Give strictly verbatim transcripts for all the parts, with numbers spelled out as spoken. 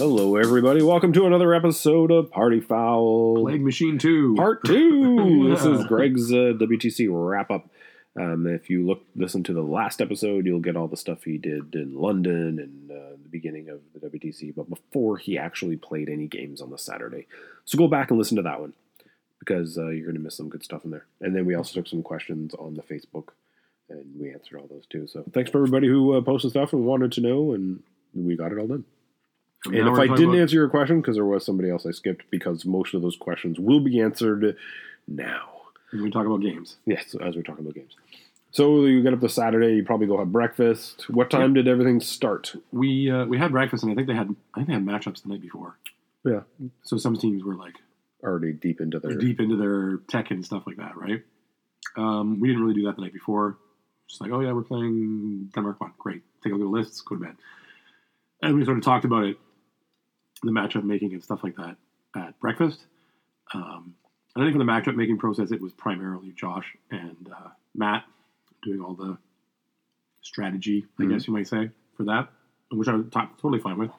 Hello, everybody. Welcome to another episode of Party Foul. Plague Machine two. Part two. Yeah. This is Greg's uh, W T C wrap-up. Um, if you look, listen to the last episode, you'll get all the stuff he did in London and uh, the beginning of the W T C, but before he actually played any games on the Saturday. So go back and listen to that one, because uh, you're going to miss some good stuff in there. And then we also took some questions on the Facebook, and we answered all those too. So thanks for everybody who uh, posted stuff and wanted to know, and we got it all done. And, and if I didn't about... answer your question, because there was somebody else I skipped, because most of those questions will be answered now. When we talk about games. Yes, as we're talking about games. So you get up to Saturday, you probably go have breakfast. What time yeah. did everything start? We uh, we had breakfast, and I think they had I think they had matchups the night before. Yeah. So some teams were like already deep into their deep into their tech and stuff like that, right? Um, we didn't really do that the night before. Just like, oh yeah, we're playing Denmark one. Great. Take a look at the lists, go to bed. And we sort of talked about it, the matchup making and stuff like that at breakfast. Um, and I think for the matchup making process, it was primarily Josh and uh, Matt doing all the strategy, I mm-hmm. guess you might say, for that, which I was t- totally fine with.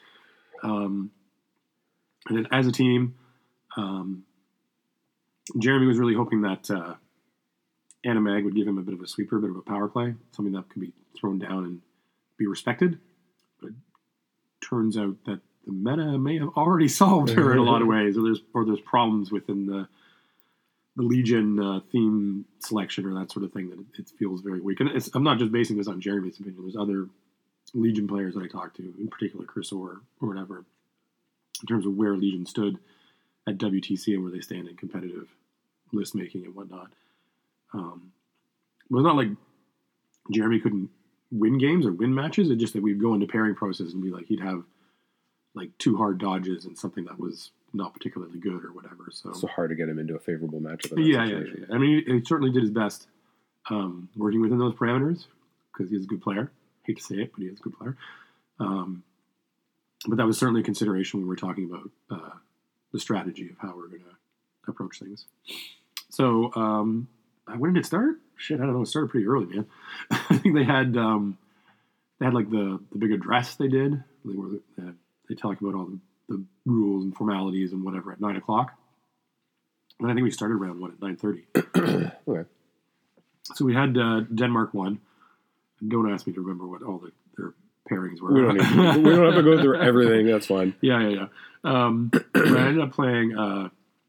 Um, and then as a team, um, Jeremy was really hoping that uh, Animag would give him a bit of a sweeper, a bit of a power play, something that could be thrown down and be respected. But turns out that the meta may have already solved her in a lot of ways, or there's or there's problems within the the Legion uh, theme selection or that sort of thing that it, it feels very weak. And it's, I'm not just basing this on Jeremy's opinion. There's other Legion players that I talked to, in particular Chris or or whatever, in terms of where Legion stood at W T C and where they stand in competitive list making and whatnot. Um, it was not like Jeremy couldn't win games or win matches. It's just that we'd go into pairing process and be like, he'd have like two hard dodges and something that was not particularly good or whatever. So so hard to get him into a favorable matchup. Yeah, yeah, yeah, yeah. I mean, he certainly did his best um, working within those parameters because he's a good player. Hate to say it, but he is a good player. Um, but that was certainly a consideration when we were talking about uh, the strategy of how we're going to approach things. So um, when did it start? Shit, I don't know. It started pretty early, man. I think they had um, they had like the the big address they did. They were they, had, they talk about all the, the rules and formalities and whatever at nine o'clock. And I think we started around one at nine thirty. Okay. So we had uh, Denmark one. Don't ask me to remember what all the, their pairings were. We don't, to, we don't have to go through everything. That's fine. Yeah, yeah, yeah. Um, I ended up playing uh,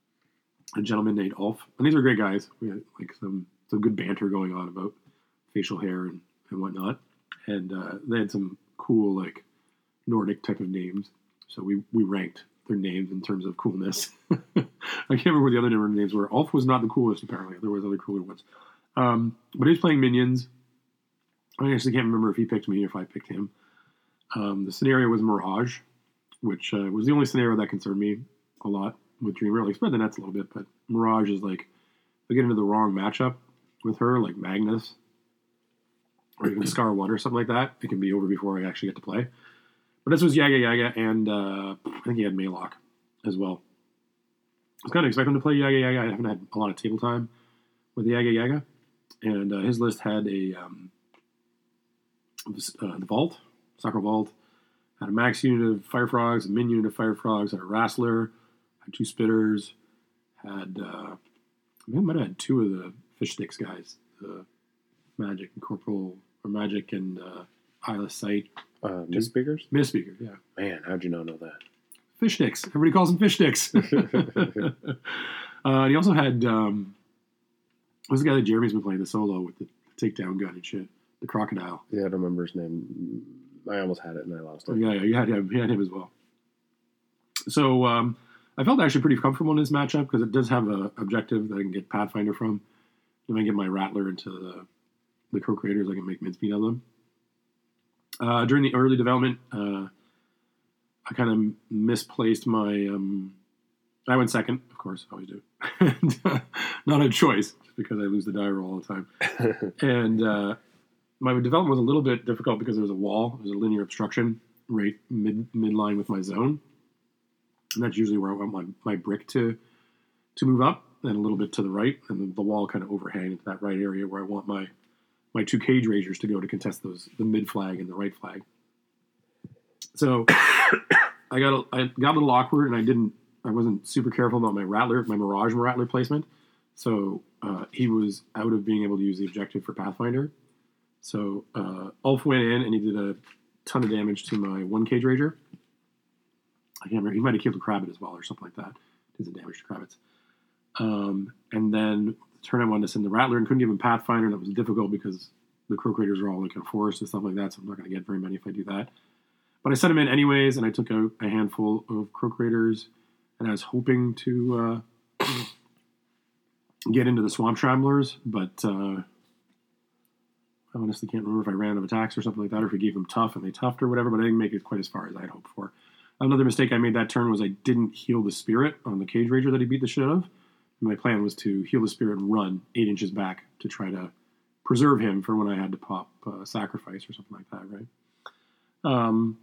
a gentleman named Ulf, and these are great guys. We had like some some good banter going on about facial hair and, and whatnot, and uh, they had some cool like Nordic type of names. So we we ranked their names in terms of coolness. I can't remember what the other names were. Ulf was not the coolest, apparently. There was other cooler ones. Um, but he was playing minions. I actually can't remember if he picked me or if I picked him. Um, the scenario was Mirage, which uh, was the only scenario that concerned me a lot with Dreamer. Like, spread the nets a little bit, but Mirage is like, if I get into the wrong matchup with her, like Magnus, or even Scar one or something like that, it can be over before I actually get to play. But this was Yaga Yaga, and uh, I think he had Maylock as well. I was kind of expecting him to play Yaga Yaga. I haven't had a lot of table time with Yaga Yaga. And uh, his list had a um, uh, the Vault, Soccer Vault, had a max unit of Fire Frogs, a min unit of Fire Frogs, had a Wrestler, had two Spitters, had, uh, I might have had two of the Fish Sticks guys, the Magic and Corporal, or Magic and uh, Eyeless Sight. Uh, Miss Speakers? Miss Speakers, yeah. Man, how'd you not know that? Fish Sticks. Everybody calls them Fish Sticks. uh, and he also had, um, what's the guy that Jeremy's been playing the solo with the, the takedown gun and shit? The Crocodile. Yeah, I don't remember his name. I almost had it and I lost it. Yeah, yeah, you had him. You had him as well. So um, I felt actually pretty comfortable in this matchup because it does have an objective that I can get Pathfinder from. If I get my Rattler into the, the co-creators, I can make mincemeat of them. Uh, during the early development, uh, I kind of misplaced my... Um, I went second, of course, I always do. and, uh, not a choice, just because I lose the die roll all the time. and uh, my development was a little bit difficult because there was a wall. There was a linear obstruction right mid midline with my zone. And that's usually where I want my, my brick to to move up, and a little bit to the right, and the, the wall kind of overhang into that right area where I want my my two cage raisers to go to contest those the mid flag and the right flag. So I got a, I got a little awkward, and I didn't. I wasn't super careful about my Rattler, my Mirage Rattler placement. So uh, he was out of being able to use the objective for Pathfinder. So uh, Ulf went in, and he did a ton of damage to my one Cage Rager. I can't remember. He might have killed a Krabbit as well, or something like that. Did some damage to Krabbits. Um, and then the turn I wanted to send the Rattler, and couldn't give him Pathfinder, and it was difficult because the Croak Raiders are all like in a forest and stuff like that. So I'm not going to get very many if I do that. But I sent him in anyways, and I took out a handful of Croak Raiders. And I was hoping to uh, get into the Swamp Travelers, but uh, I honestly can't remember if I ran out of attacks or something like that, or if we gave them tough and they toughed or whatever, but I didn't make it quite as far as I had hoped for. Another mistake I made that turn was I didn't heal the Spirit on the Cage Rager that he beat the shit out of. And my plan was to heal the Spirit and run eight inches back to try to preserve him for when I had to pop uh, Sacrifice or something like that, right? Um.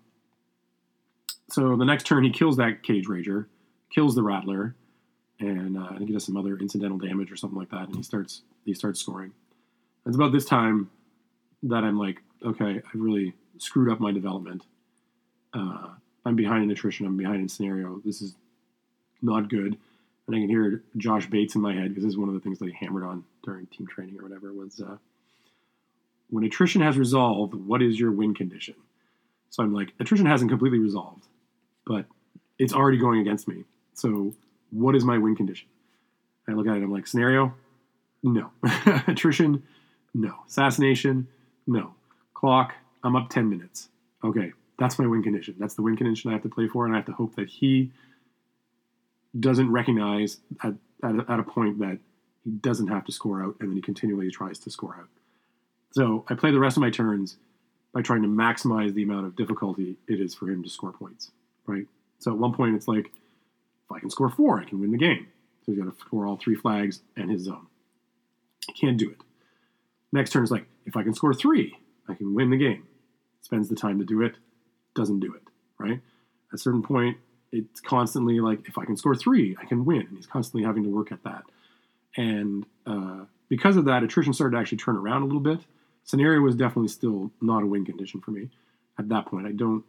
So the next turn he kills that Cage Rager, kills the Rattler, and uh, I think he does some other incidental damage or something like that, and he starts he starts scoring. And it's about this time that I'm like, okay, I've really screwed up my development. Uh, I'm behind in attrition. I'm behind in scenario. This is not good. And I can hear Josh Bates in my head, because this is one of the things that he hammered on during team training or whatever, was uh, when attrition has resolved, what is your win condition? So I'm like, attrition hasn't completely resolved, but it's already going against me. So what is my win condition? I look at it, I'm like, scenario? No. Attrition? No. Assassination? No. Clock? I'm up ten minutes. Okay, that's my win condition. That's the win condition I have to play for, and I have to hope that he doesn't recognize at, at, at a point that he doesn't have to score out, and then he continually tries to score out. So I play the rest of my turns by trying to maximize the amount of difficulty it is for him to score points, right? So at one point it's like, if I can score four, I can win the game. So he's got to score all three flags and his zone. He can't do it. Next turn is like, if I can score three, I can win the game. Spends the time to do it, doesn't do it, right? At a certain point, it's constantly like, if I can score three, I can win. And he's constantly having to work at that. And uh, because of that, attrition started to actually turn around a little bit. Scenario was definitely still not a win condition for me at that point. I don't,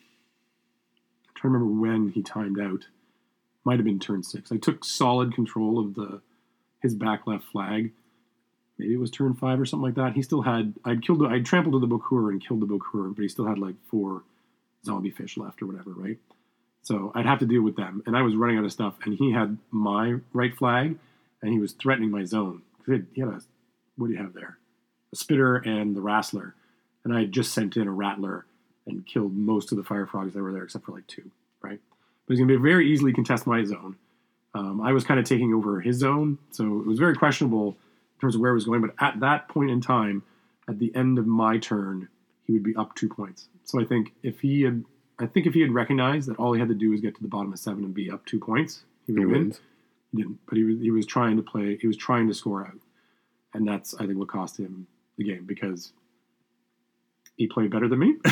I'm trying to remember when he timed out. Might have been turn six. I took solid control of the his back left flag. Maybe it was turn five or something like that. He still had, I'd killed, I'd trampled to the Bokur and killed the Bokur, but he still had like four zombie fish left or whatever, right? So I'd have to deal with them. And I was running out of stuff, and he had my right flag, and he was threatening my zone. He had, he had a, what do you have there? A Spitter and the Wrastler. And I had just sent in a Rattler and killed most of the Fire Frogs that were there, except for like two, right? But he's going to be very easily contest my zone. Um, I was kind of taking over his zone, so it was very questionable in terms of where it was going. But at that point in time, at the end of my turn, he would be up two points. So I think if he had, I think if he had recognized that all he had to do was get to the bottom of seven and be up two points, he would win. He didn't, but he was he was trying to play. He was trying to score out, and that's I think what cost him the game, because he played better than me,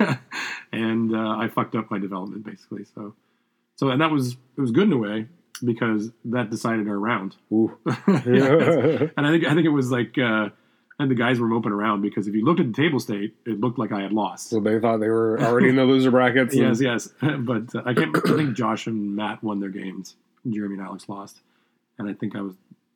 and uh, I fucked up my development basically. So. So, and that was, it was good in a way, because that decided our round. Ooh. Yeah. And I think, I think it was like, uh, and the guys were moping around, because if you looked at the table state, it looked like I had lost. So they thought they were already in the loser brackets. And... yes, yes. But uh, I can't, I think Josh and Matt won their games. Jeremy and Alex lost. And I think I was,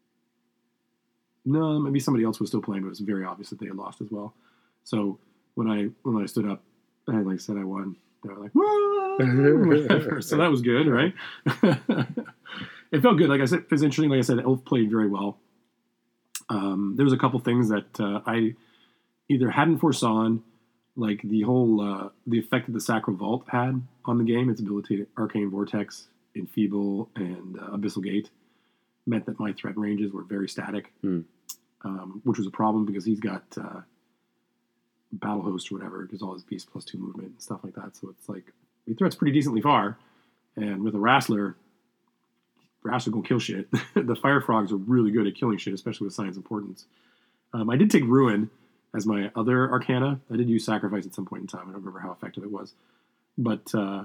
no, maybe somebody else was still playing, but it was very obvious that they had lost as well. So when I, when I stood up, I like said I won. They were like, whoa! So that was good, right? It felt good. Like I said, it was interesting. Like I said, Elf played very well. Um, there was a couple things that uh, I either hadn't foresawn, like the whole uh, the effect that the Sacro Vault had on the game. Its ability to Arcane Vortex, Enfeeble, and uh, Abyssal Gate meant that my threat ranges were very static, mm. um, which was a problem because he's got. Uh, Battle Host or whatever, because all his beast plus two movement and stuff like that. So it's like he threats pretty decently far, and with a Wrastler, Wrastler gonna kill shit. The Fire Frogs are really good at killing shit, especially with Science Importance. Um, I did take Ruin as my other Arcana. I did use Sacrifice at some point in time. I don't remember how effective it was, but uh,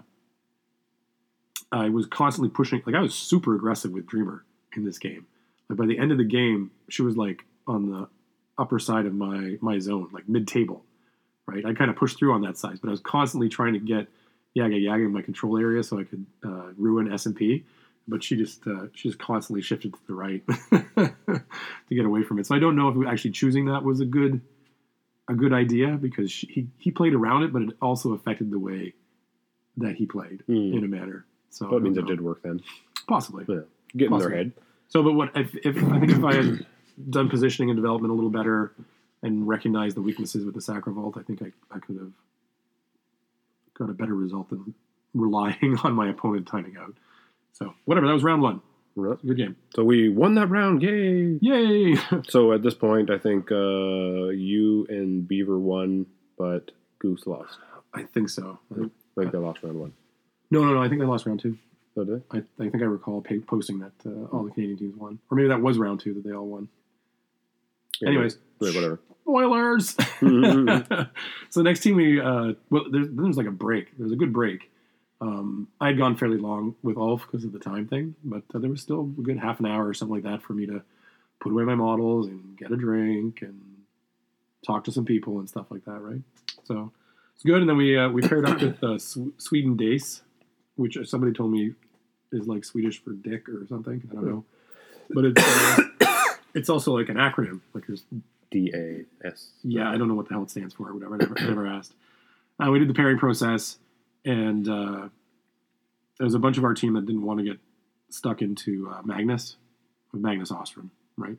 I was constantly pushing. Like I was super aggressive with Dreamer in this game. Like by the end of the game, she was like on the upper side of my my zone, like mid table. Right, I kind of pushed through on that side, but I was constantly trying to get Yaga Yaga in my control area so I could uh, ruin S and P. But she just uh, she just constantly shifted to the right to get away from it. So I don't know if actually choosing that was a good a good idea because she, he he played around it, but it also affected the way that he played mm. in a manner. So that means know. It did work then, possibly. Yeah, get in their head. So, but what if, if I think if I had done positioning and development a little better and recognized the weaknesses with the Sacrovault, I think I, I could have got a better result than relying on my opponent timing out. So, whatever, that was round one. Right. Good game. So we won that round. Yay! Yay! So at this point, I think uh, you and Beaver won, but Goose lost. I think so. I think, I think they lost round one. No, no, no. I think they lost round two. Oh, did I, I think I recall pay, posting that uh, all the Canadian teams won. Or maybe that was round two that they all won. Yeah, Anyways. Yeah, whatever. Spoilers! Mm-hmm. So the next team we... Uh, well, there's, there's like a break. There's a good break. Um, I had gone fairly long with Ulf because of the time thing, but uh, there was still a good half an hour or something like that for me to put away my models and get a drink and talk to some people and stuff like that, right? So it's good. And then we uh, we paired up with uh, Sw- Sweden Dace, which somebody told me is like Swedish for dick or something. I don't know, but it's uh, it's also like an acronym. Like there's D A S. Yeah, I don't know what the hell it stands for or whatever. I never, I never asked. Uh, we did the pairing process. And uh, there was a bunch of our team that didn't want to get stuck into uh, Magnus, with Magnus Ostrom, right?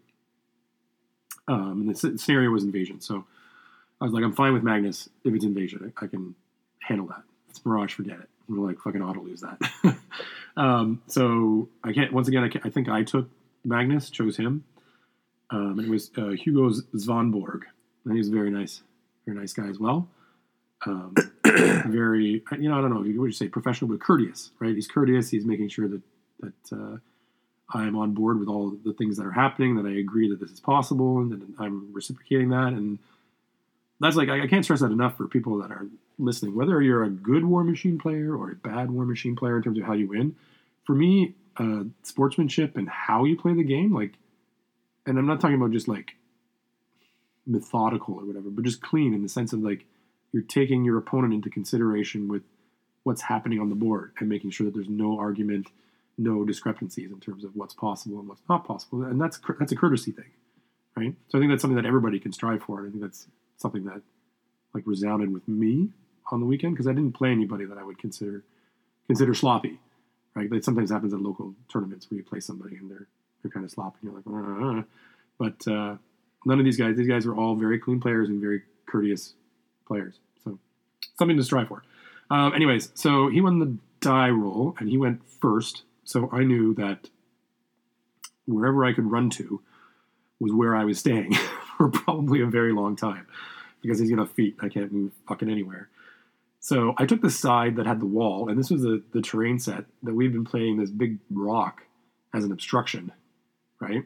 Um, and the scenario was invasion. So I was like, I'm fine with Magnus if it's invasion. I, I can handle that. If it's Mirage, forget it. I'm like, fucking auto lose that. um, so I can't, once again, I, can't, I think I took Magnus, chose him. Um, and it was uh, Hugo Svanborg. And he was a very nice, very nice guy as well. Um, very, you know, I don't know, what would you say, professional, but courteous, right? He's courteous. He's making sure that, that uh, I'm on board with all the things that are happening, that I agree that this is possible, and that I'm reciprocating that. And that's like, I, I can't stress that enough for people that are listening, whether you're a good War Machine player or a bad War Machine player in terms of how you win. For me, uh, sportsmanship and how you play the game, like, and I'm not talking about just like methodical or whatever, but just clean in the sense of like, you're taking your opponent into consideration with what's happening on the board and making sure that there's no argument, no discrepancies in terms of what's possible and what's not possible. And that's that's a courtesy thing, right? So I think that's something that everybody can strive for. And I think that's something that like resounded with me on the weekend because I didn't play anybody that I would consider consider sloppy, right? That sometimes happens at local tournaments where you play somebody and they're they're kind of sloppy. And you're like, uh, but uh, none of these guys. These guys were all very clean players and very courteous players. So something to strive for. Um, anyways, so he won the die roll and he went first. So I knew that wherever I could run to was where I was staying for probably a very long time because he's got feet. I can't move fucking anywhere. So I took the side that had the wall, and this was the, the terrain set that we've been playing this big rock as an obstruction, right?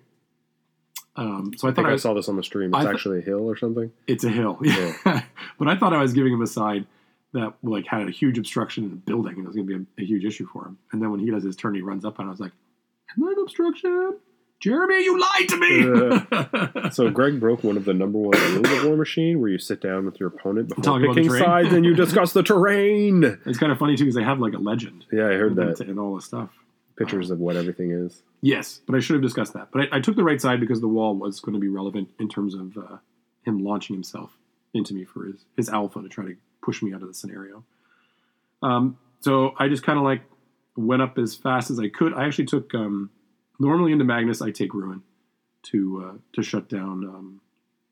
Um, so I, I think I, I was, saw this on the stream. It's th- actually a hill or something. It's a hill, yeah. But I thought I was giving him a side that like had a huge obstruction in the building, and it was going to be a, a huge issue for him. And then when he does his turn, he runs up, and I was like, "Isn't that an obstruction, Jeremy? You lied to me." Uh, so Greg broke one of the number one rules of War Machine, where you sit down with your opponent before Talking picking sides, and you discuss the terrain. It's kind of funny too because they have like a legend. Yeah, I heard that, and all this stuff. Pictures um, of what everything is. Yes, but I should have discussed that. But I, I took the right side because the wall was going to be relevant in terms of uh, him launching himself into me for his, his alpha to try to push me out of the scenario. Um, so I just kind of like went up as fast as I could. I actually took, um, normally into Magnus, I take Ruin to uh, to shut down um,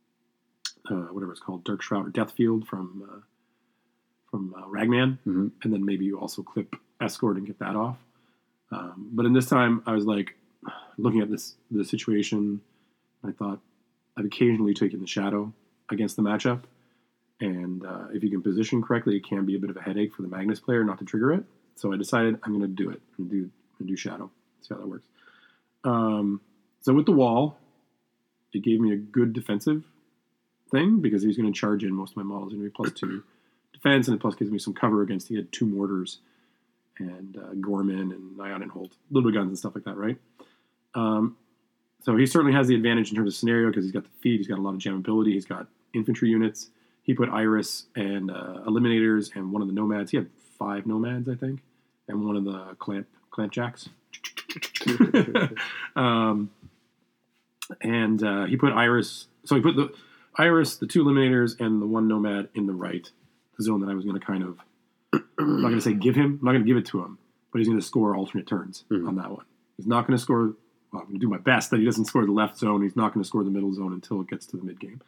uh, whatever it's called, Dark Shroud or Deathfield from, uh, from uh, Ragman. Mm-hmm. And then maybe you also clip Escort and get that off. Um, but in this time, I was like looking at this the situation. I thought I've occasionally taken the shadow against the matchup, and uh, if you can position correctly, it can be a bit of a headache for the Magnus player not to trigger it. So I decided I'm going to do it. I'm going to do, I'm gonna do shadow. See how that works. Um, so with the wall, it gave me a good defensive thing because he's going to charge in most of my models. He's going to be plus two defense, and it plus gives me some cover against. He had two mortars. And uh, Gorman and Ion and Holt, little guns and stuff like that, right? Um, so he certainly has the advantage in terms of scenario because he's got the feet, he's got a lot of jammability, he's got infantry units. He put Iris and uh, Eliminators and one of the Nomads. He had five nomads, I think, and one of the clamp clamp jacks. um, and uh, he put Iris. So he put the Iris, the two eliminators, and the one nomad in the right, the zone that I was going to kind of. I'm not going to say give him. I'm not going to give it to him, but he's going to score alternate turns mm-hmm. on that one. He's not going to score. Well, I'm going to do my best that he doesn't score the left zone. He's not going to score the middle zone until it gets to the mid game.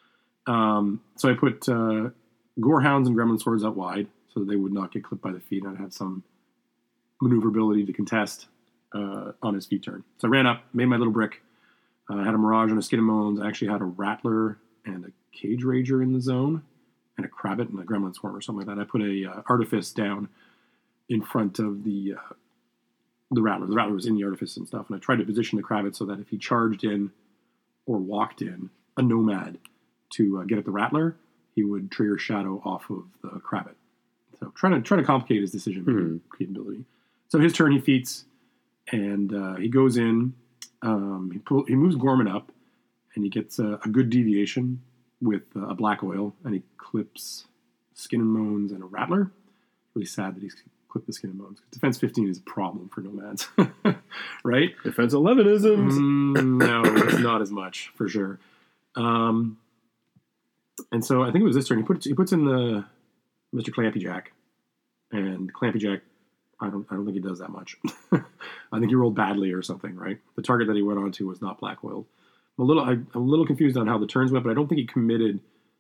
Um, so I put uh, Gorehounds and Gremlin Swords out wide so that they would not get clipped by the feet and I'd have some maneuverability to contest uh, on his feet turn. So I ran up, made my little brick. I uh, had a Mirage and a Skin and Moans. I actually had a Rattler and a Cage Rager in the zone and a Krabbit and a Gremlin Swarm or something like that. I put a uh, Artifice down in front of the uh, the Rattler. The Rattler was in the Artifice and stuff, and I tried to position the Krabbit so that if he charged in or walked in a Nomad to uh, get at the Rattler, he would trigger Shadow off of the Krabbit. So trying to trying to complicate his decision mm-hmm. capability. So his turn, he feats, and uh, he goes in. Um, he pull, he moves Gorman up, and he gets a, a good deviation with uh, a Black Oil, and he clips Skin and Moans and a Rattler. Really sad that he's clipped the Skin and Moans. Defense fifteen is a problem for Nomads, right? Defense eleven isn't. Mm, no, it's not as much for sure. Um, and so I think it was this turn. He puts he puts in the Mister Clampy Jack, and Clampy Jack. I don't. I don't think he does that much. I think he rolled badly or something. Right. The target that he went on to was not black oiled. I'm a little. I, I'm a little confused on how the turns went, but I don't think he committed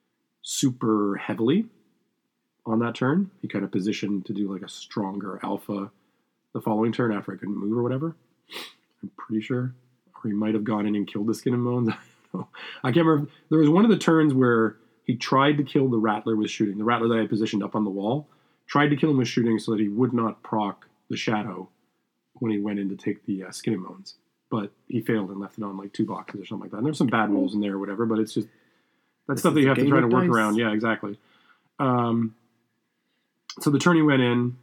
super heavily on that turn. He kind of positioned to do like a stronger alpha the following turn after I couldn't move or whatever. I'm pretty sure, or he might have gone in and killed the Skin and Moans. I don't know. I can't remember. There was one of the turns where he tried to kill the Rattler with shooting. The Rattler that I positioned up on the wall. Tried to kill him with shooting so that he would not proc the Shadow when he went in to take the uh, Skin and Moans. But he failed and left it on like two boxes or something like that. And there's some bad rolls in there or whatever, but it's just that's stuff that you have to try to work dice. around. Yeah, exactly. Um, so the turn he went in,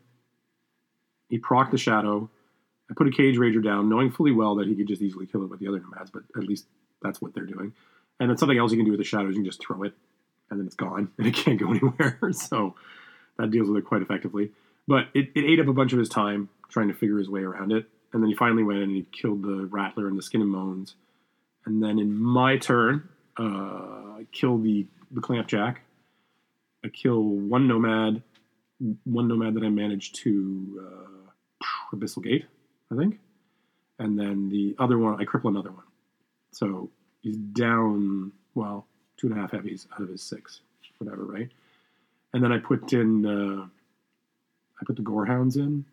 he procced the Shadow. I put a Cage Rager down, knowing fully well that he could just easily kill it with the other Nomads, but at least that's what they're doing. And then something else you can do with the Shadow is you can just throw it, and then it's gone, and it can't go anywhere. So that deals with it quite effectively. But it, it ate up a bunch of his time trying to figure his way around it. And then he finally went in and he killed the Rattler and the Skin and Moans. And then in my turn, uh, I kill the, the Clamp Jack. I kill one Nomad, one Nomad that I managed to uh, Abyssal Gate, I think. And then the other one, I cripple another one. So he's down, well, two and a half heavies out of his six, whatever, right? And then I put in, uh, I put the Gorehounds in,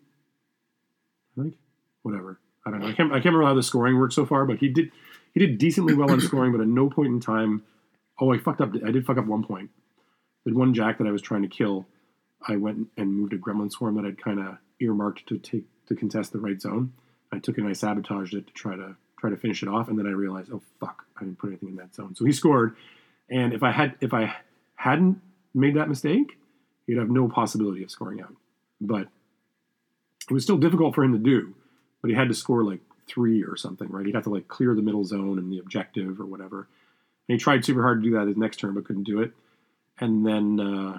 I think, whatever. I don't know. I can't, I can't remember how the scoring worked so far, but he did, he did decently well on scoring, but at no point in time, oh, I fucked up. I did fuck up one point. The one Jack that I was trying to kill, I went and moved a Gremlin Swarm that I'd kind of earmarked to take, to contest the right zone. I took it and I sabotaged it to try to, try to finish it off. And then I realized, oh, fuck, I didn't put anything in that zone. So he scored. And if I had, if I hadn't made that mistake, he'd have no possibility of scoring out. But it was still difficult for him to do. But he had to score like three or something, right? He'd have to like clear the middle zone and the objective or whatever. And he tried super hard to do that his next turn, but couldn't do it. And then uh,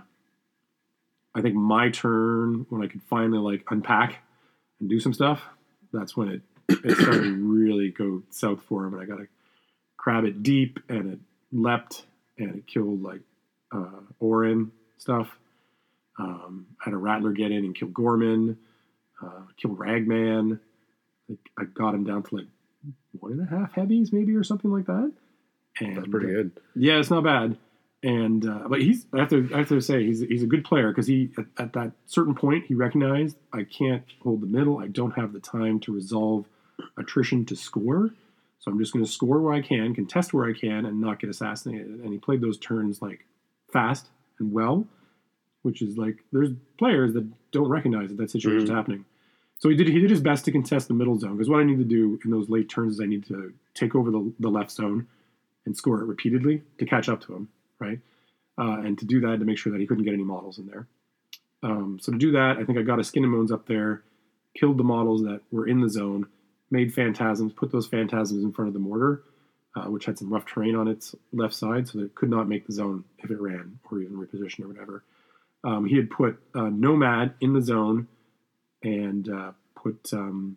I think my turn, when I could finally like unpack and do some stuff, that's when it, it started to really go south for him. And I got to crab it deep, and it leapt, and it killed like uh, Orin stuff. Um, had a Rattler get in and kill Gorman, uh, killed Ragman. Like, I got him down to like one and a half heavies, maybe, or something like that. And that's pretty good. Yeah, it's not bad. And uh, but he's I have to I have to say he's he's a good player because he at, at that certain point he recognized I can't hold the middle. I don't have the time to resolve attrition to score, so I'm just going to score where I can, contest where I can, and not get assassinated. And he played those turns like fast and well, which is like there's players that don't recognize that that situation is mm-hmm. happening. So he did he did his best to contest the middle zone, because what I need to do in those late turns is I need to take over the the left zone and score it repeatedly to catch up to him. Right, uh, and to do that, to make sure that he couldn't get any models in there. Um, so to do that, I think I got a Skin and Moans up there, killed the models that were in the zone, made Phantasms, put those Phantasms in front of the mortar, uh, which had some rough terrain on its left side, so that it could not make the zone if it ran or even repositioned or whatever. Um, he had put uh, Nomad in the zone and uh, put um,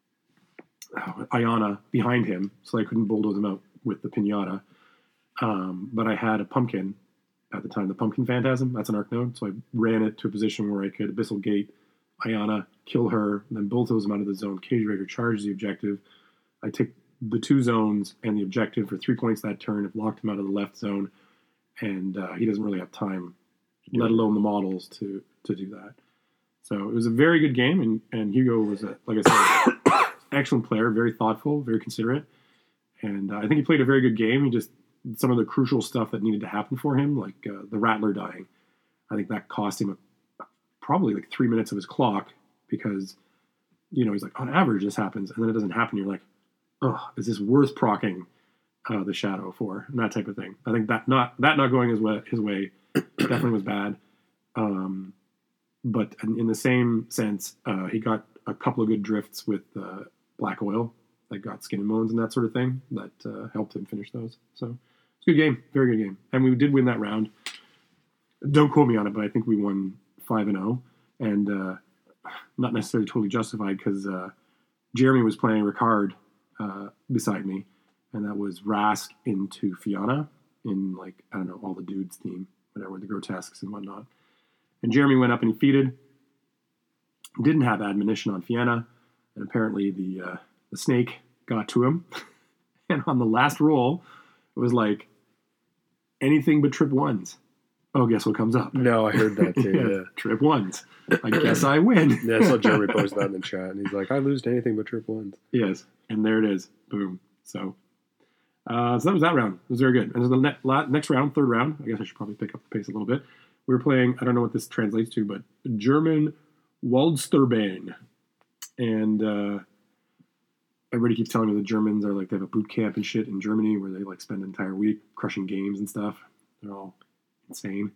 oh, Ayana behind him, so I couldn't bulldoze him out with the Pinata. Um, but I had a Pumpkin at the time, the Pumpkin Phantasm. That's an arc node, so I ran it to a position where I could Abyssal Gate Ayana, kill her, then bulldoze him out of the zone. Cage Raider charges the objective. I take the two zones and the objective for three points that turn. I've locked him out of the left zone, and uh, he doesn't really have time, let alone the models, to to do that. So it was a very good game, and, and Hugo was, a, like I said, excellent player, very thoughtful, very considerate, and uh, I think he played a very good game. He just, some of the crucial stuff that needed to happen for him, like uh, the Rattler dying, I think that cost him a, probably like three minutes of his clock, because, you know, he's like, on average this happens, and then it doesn't happen. You're like, oh, is this worth procking uh, the Shadow for, and that type of thing. I think that not that not going his way, his way definitely was bad. Um, but in, in the same sense, uh, he got a couple of good drifts with uh, Black Oil that got Skin and Bones and that sort of thing that uh, helped him finish those. So it's a good game, very good game, and we did win that round. Don't quote me on it, but I think we won five and zero, and uh, not necessarily totally justified, because uh, Jeremy was playing Ricard uh, beside me, and that was Rask into Fianna in, like, I don't know, all the dudes theme, whatever, the grotesques and whatnot. And Jeremy went up and he feeded. Didn't have admonition on Fianna, and apparently the uh, the snake got to him. And on the last roll, it was like anything but trip ones. Oh, guess what comes up? No, I heard that too. yeah, Yeah. Trip ones. I guess I win. Yeah, I saw Jeremy post that in the chat, and he's like, I lose to anything but trip ones. Yes, and there it is. Boom. So, uh, so that was that round. It was very good. And so the ne- la- next round, third round, I guess I should probably pick up the pace a little bit. We were playing, I don't know what this translates to, but German Waldsterbane. And uh, everybody keeps telling me the Germans are like, they have a boot camp and shit in Germany where they like spend an entire week crushing games and stuff. They're all insane.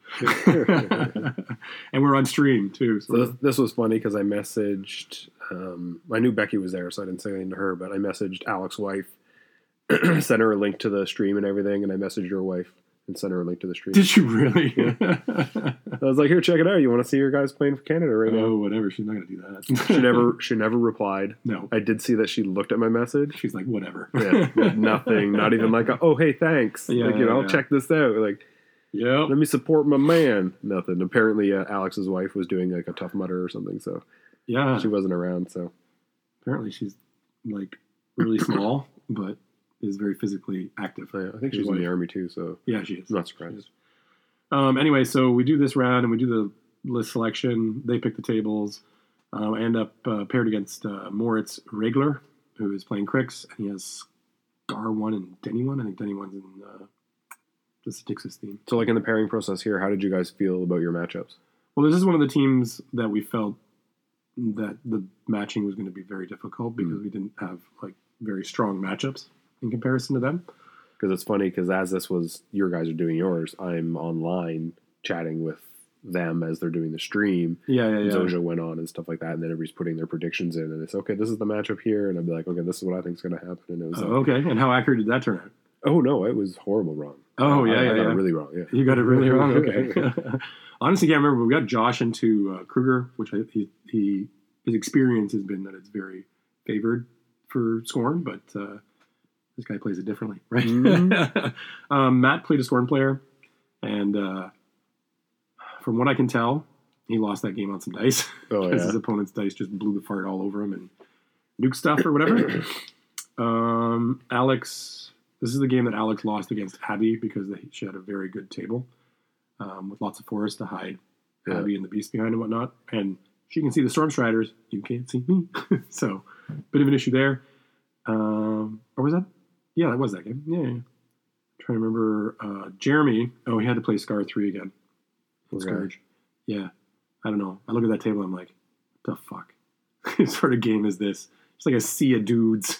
And we're on stream too. So, so this, this was funny because I messaged, um, I knew Becky was there, so I didn't say anything to her, but I messaged Alex's wife, sent her a link to the stream and everything, and I messaged your wife and sent her a link to the stream. Did you really? Yeah. I was like, here, check it out. You want to see your guys playing for Canada right now? Oh, whatever. She's not going to do that. she never she never replied. No. I did see that she looked at my message. She's like, whatever. Yeah, nothing. Not even like, a, oh, hey, thanks. Yeah, like, you know, yeah. I'll check this out. Like, yeah. let me support my man. Nothing. Apparently, uh, Alex's wife was doing like a Tough Mudder or something, so Yeah. she wasn't around. So Apparently, she's like really small, but is very physically active. yeah, I think His she's in the wife. army too, so Yeah, she is. I'm not surprised. Um, anyway, so we do this round and we do the list selection. They pick the tables. Uh, I end up uh, paired against uh, Moritz Regler, who is playing Crix, and he has Scar one and Denny one. I think Denny one's in uh, the Styxis theme. So, like in the pairing process here, how did you guys feel about your matchups? Well, this is one of the teams that we felt that the matching was going to be very difficult because mm. we didn't have like very strong matchups in comparison to them. Because it's funny, because as this was, your guys are doing yours, I'm online chatting with them as they're doing the stream. Yeah, yeah, yeah. Zoja went on and stuff like that, and then everybody's putting their predictions in, and it's, okay, this is the matchup here, and I'd be like, okay, this is what I think is going to happen. And it was oh, like, okay. And how accurate did that turn out? Oh, no, it was horrible wrong. Oh, I, yeah, I, yeah, I got yeah. it really wrong, yeah. You got it really wrong? Okay. Honestly, can't remember, but we got Josh into uh, Kruger, which I, he, he his experience has been that it's very favored for Scorn, but uh, this guy plays it differently, right? Mm-hmm. um, Matt played a Scorn player, and uh, from what I can tell, he lost that game on some dice. Oh, Because yeah. his opponent's dice just blew the fart all over him and nuke stuff or whatever. um, Alex, this is the game that Alex lost against Abby because they, she had a very good table um, with lots of forest to hide Yeah. Abby and the beast behind and whatnot. And she can see the Stormstriders. You can't see me. So, bit of an issue there. Um, or was that? Yeah, that was that game. Yeah, yeah. I'm trying to remember. Uh, Jeremy. Oh, he had to play Scar three again. Okay. Scourge. Yeah. I don't know. I look at that table. I'm like, what the fuck? What sort of game is this? It's like a sea of dudes.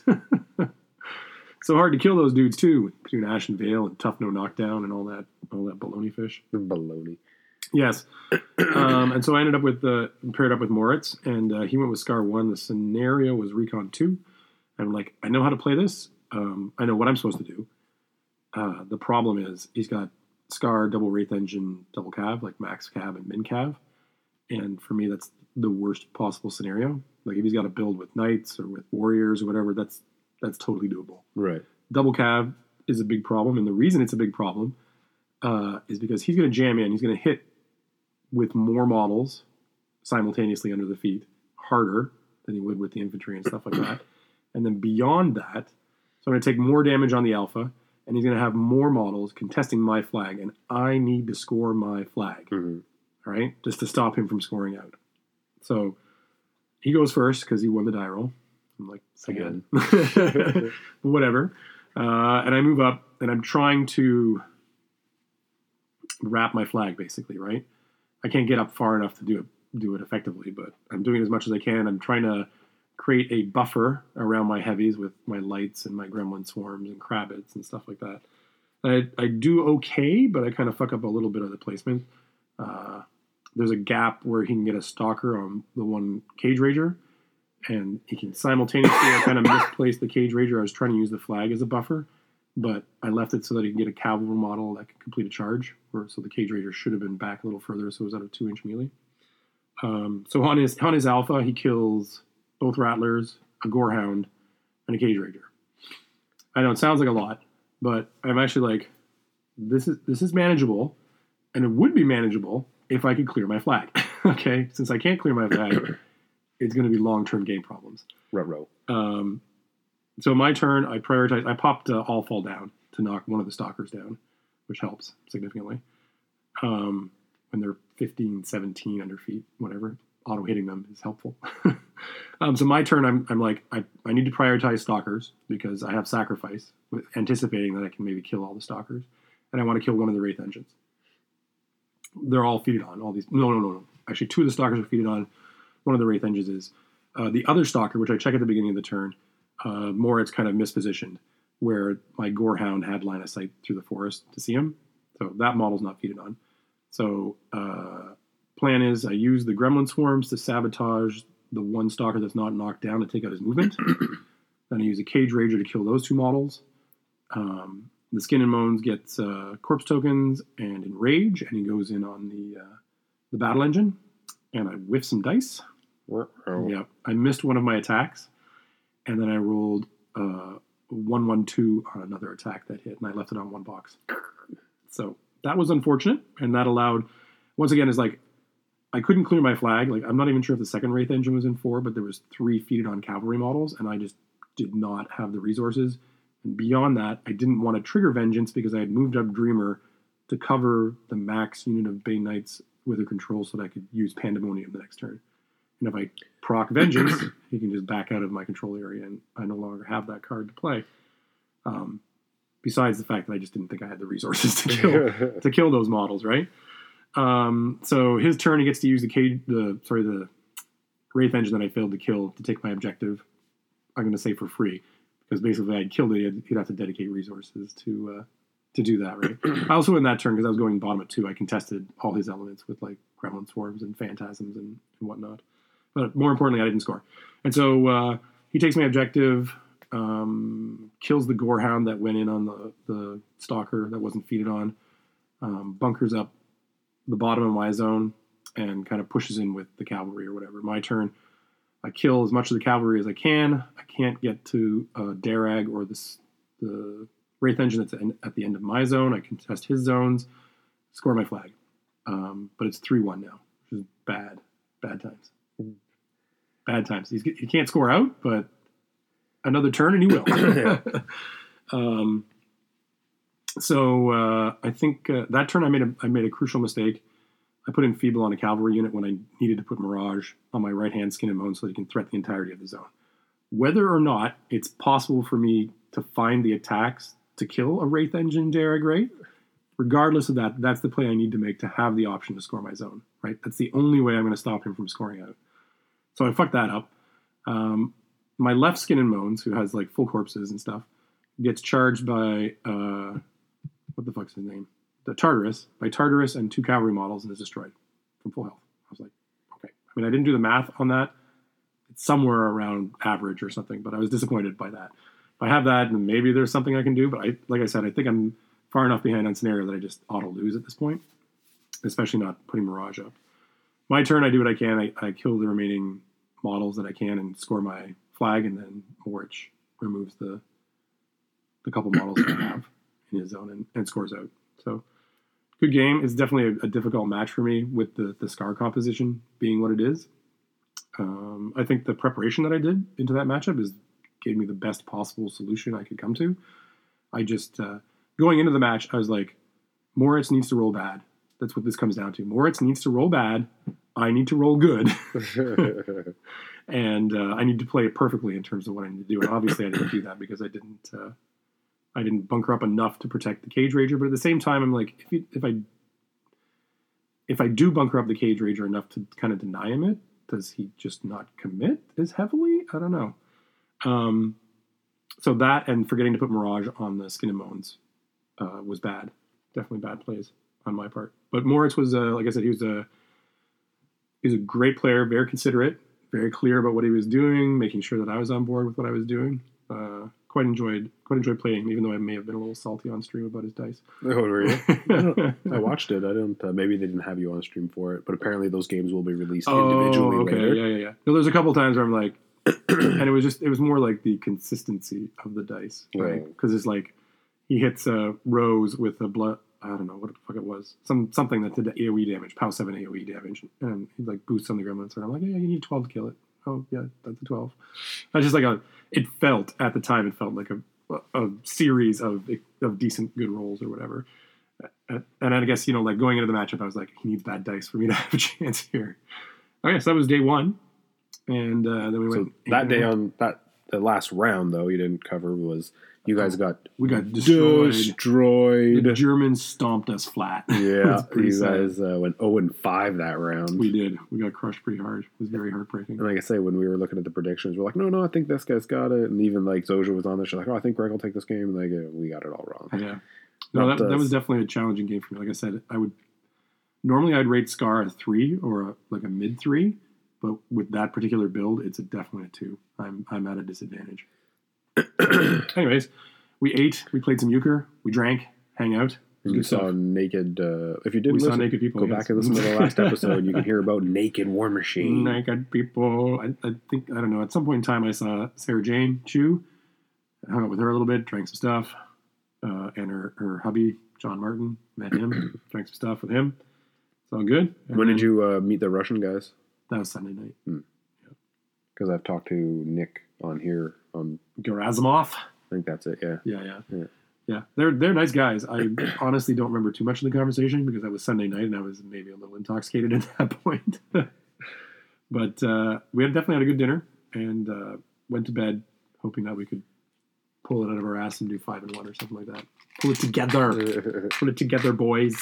So hard to kill those dudes too, between Ash and Vale and Tough No Knockdown and all that, all that baloney fish. Baloney. Yes. Um, and so I ended up with uh, paired up with Moritz, and uh, he went with Scar one. The scenario was Recon two. I'm like, I know how to play this. Um, I know what I'm supposed to do. Uh, the problem is he's got Scar, double Wraith Engine, double Cav, like max Cav and min Cav. And for me, that's the worst possible scenario. Like if he's got to build with Knights or with Warriors or whatever, that's that's totally doable. Right. Double Cav is a big problem, and the reason it's a big problem uh, is because he's going to jam in. He's going to hit with more models simultaneously under the feet, harder than he would with the infantry and stuff like that. And then beyond that, so I'm going to take more damage on the Alpha, and he's going to have more models contesting my flag, and I need to score my flag, mm-hmm. right? Just to stop him from scoring out. So he goes first because he won the die roll. I'm like, again. Whatever. Uh, and I move up, and I'm trying to wrap my flag, basically, right? I can't get up far enough to do it do it effectively, but I'm doing as much as I can. I'm trying to create a buffer around my heavies with my lights and my gremlin swarms and crabbits and stuff like that. I, I do okay, but I kind of fuck up a little bit of the placement. Uh, there's a gap where he can get a stalker on the one Cage Rager, and he can simultaneously I kind of misplaced the Cage Rager. I was trying to use the flag as a buffer, but I left it so that he can get a cavalry model that can complete a charge. Or, so the Cage Rager should have been back a little further, so it was out of two-inch melee. Um, so on his on his Alpha, he kills both Rattlers, a Gorehound, and a Cage Rager. I know it sounds like a lot, but I'm actually like, this is this is manageable, and it would be manageable if I could clear my flag. Okay, since I can't clear my flag, it's going to be long-term game problems. Ruh-roh. Um, so my turn, I prioritize. I popped uh, All Fall Down to knock one of the Stalkers down, which helps significantly. Um, when they're fifteen, seventeen under feet, whatever, auto hitting them is helpful. um, so my turn, I'm, I'm like, I, I need to prioritize Stalkers because I have Sacrifice, with anticipating that I can maybe kill all the Stalkers, and I want to kill one of the Wraith Engines. They're all feeded on. All these, no, no, no, no. Actually, two of the Stalkers are feeded on. One of the Wraith Engines is. Uh, the other Stalker, which I check at the beginning of the turn, uh, more it's kind of mispositioned, where my Gorehound had line of sight through the forest to see him. So that model's not feeded on. So uh, plan is I use the Gremlin Swarms to sabotage the one Stalker that's not knocked down to take out his movement. Then I use a Cage Rager to kill those two models. Um, the Skin and Moans gets uh, Corpse Tokens and Enrage, and he goes in on the uh, the Battle Engine. And I whiff some dice. Oh. Yeah, I missed one of my attacks, and then I rolled uh, one one two on another attack that hit, and I left it on one box. So that was unfortunate, and that allowed, once again, is like, I couldn't clear my flag. Like, I'm not even sure if the second Wraith Engine was in four, but there was three feeded on cavalry models, and I just did not have the resources. And beyond that, I didn't want to trigger Vengeance because I had moved up Dreamer to cover the max unit of Bane Knights with a control so that I could use Pandemonium the next turn. And if I proc Vengeance, he can just back out of my control area, and I no longer have that card to play. Um, besides the fact that I just didn't think I had the resources to kill to kill those models, right? Um, so his turn, he gets to use the cage, the sorry, the Wraith Engine that I failed to kill to take my objective. I'm going to say for free, because basically I'd killed it, he'd have to dedicate resources to uh, to do that, right? I also in that turn, because I was going bottom at two, I contested all his elements with like Gremlin Swarms and Phantasms and, and whatnot. But more importantly, I didn't score. And so uh, he takes my objective, um, kills the Gorehound that went in on the, the Stalker that wasn't feeded on, um, bunkers up the bottom of my zone, and kind of pushes in with the cavalry or whatever. My turn, I kill as much of the cavalry as I can. I can't get to uh, Darag or this, the Wraith Engine that's at the end of my zone. I contest his zones, score my flag. Um, but it's three one now, which is bad. Bad times. Bad times. He's, he can't score out, but another turn and he will. um, so uh, I think uh, that turn I made a I made a crucial mistake. I put in Feeble on a cavalry unit when I needed to put Mirage on my right hand Skin and Bone so that he can threat the entirety of the zone. Whether or not it's possible for me to find the attacks to kill a Wraith Engine Darag Wraith, regardless of that, that's the play I need to make to have the option to score my zone. Right? That's the only way I'm going to stop him from scoring out. So I fucked that up. Um, my left Skin and Moans, who has like full corpses and stuff, gets charged by, uh, what the fuck's his name? The Tartarus, by Tartarus and two cavalry models, and is destroyed from full health. I was like, okay. I mean, I didn't do the math on that. It's somewhere around average or something, but I was disappointed by that. If I have that, then maybe there's something I can do, but I, like I said, I think I'm far enough behind on scenario that I just auto lose at this point, especially not putting Mirage up. My turn, I do what I can. I, I kill the remaining models that I can and score my flag, and then Moritz removes the the couple models that I have in his zone and, and scores out. So good game. It's definitely a, a difficult match for me with the, the Scar composition being what it is. Um, I think the preparation that I did into that matchup is gave me the best possible solution I could come to. I just, uh, going into the match, I was like, Moritz needs to roll bad. That's what this comes down to. Moritz needs to roll bad. I need to roll good. and uh, I need to play it perfectly in terms of what I need to do. And obviously I didn't do that because I didn't uh, I didn't bunker up enough to protect the Cage Rager. But at the same time, I'm like, if, you, if I if I do bunker up the Cage Rager enough to kind of deny him it, does he just not commit as heavily? I don't know. Um, so that and forgetting to put Mirage on the Skin and Moans uh, was bad. Definitely bad plays on my part. But Moritz was, uh, like I said, he was a he was a great player, very considerate, very clear about what he was doing, making sure that I was on board with what I was doing. Uh, quite enjoyed quite enjoyed playing him, even though I may have been a little salty on stream about his dice. Oh, were you? I, I watched it. I didn't. Uh, maybe they didn't have you on stream for it, but apparently those games will be released oh, individually okay. later. Yeah, yeah, yeah. No, there's a couple times where I'm like, and it was just it was more like the consistency of the dice, right? Because it's like he hits a uh, Rose with a blood. I don't know what the fuck it was. Some something that did A O E damage, POW seven A O E damage, and he like boosts on the gremlins. And I'm like, yeah, you need twelve to kill it. Oh yeah, that's a twelve. I just like a. It felt at the time. It felt like a a series of of decent good rolls or whatever. And I guess you know, like going into the matchup, I was like, he needs bad dice for me to have a chance here. Okay, so that was day one, and uh, then we so went that day on that the last round though you didn't cover was. You guys got we got destroyed. destroyed. The Germans stomped us flat. Yeah, you guys uh, went zero and five that round. We did. We got crushed pretty hard. It was very heartbreaking. And like I say, when we were looking at the predictions, we're like, no, no, I think this guy's got it. And even like Zoja was on there. She's like, oh, I think Greg will take this game. And like, uh, we got it all wrong. Yeah. No, that, that was definitely a challenging game for me. Like I said, I would normally I'd rate Scar a three or a, like a mid three, but with that particular build, it's a definitely a two. I'm I'm at a disadvantage. Anyways. We ate, we played some euchre, we drank, hang out. You saw stuff. naked, uh, if you didn't we listen, saw naked people, go yes. back and listen to the last episode. You can hear about Naked War Machine. Naked people. I, I think, I don't know, at some point in time I saw Sarah Jane Chu. I hung out with her a little bit, drank some stuff. Uh, and her, her hubby, John Martin, met him, drank some stuff with him. It's all good. And when did you uh, meet the Russian guys? That was Sunday night. Because hmm. yeah. I've talked to Nick on here. on Gerasimov. I think that's it, yeah. Yeah, yeah. Yeah. Yeah, they're they're nice guys. I honestly don't remember too much of the conversation because that was Sunday night and I was maybe a little intoxicated at that point. But uh, we had definitely had a good dinner and uh, went to bed hoping that we could pull it out of our ass and do five and one or something like that. Pull it together. Pull it together, boys.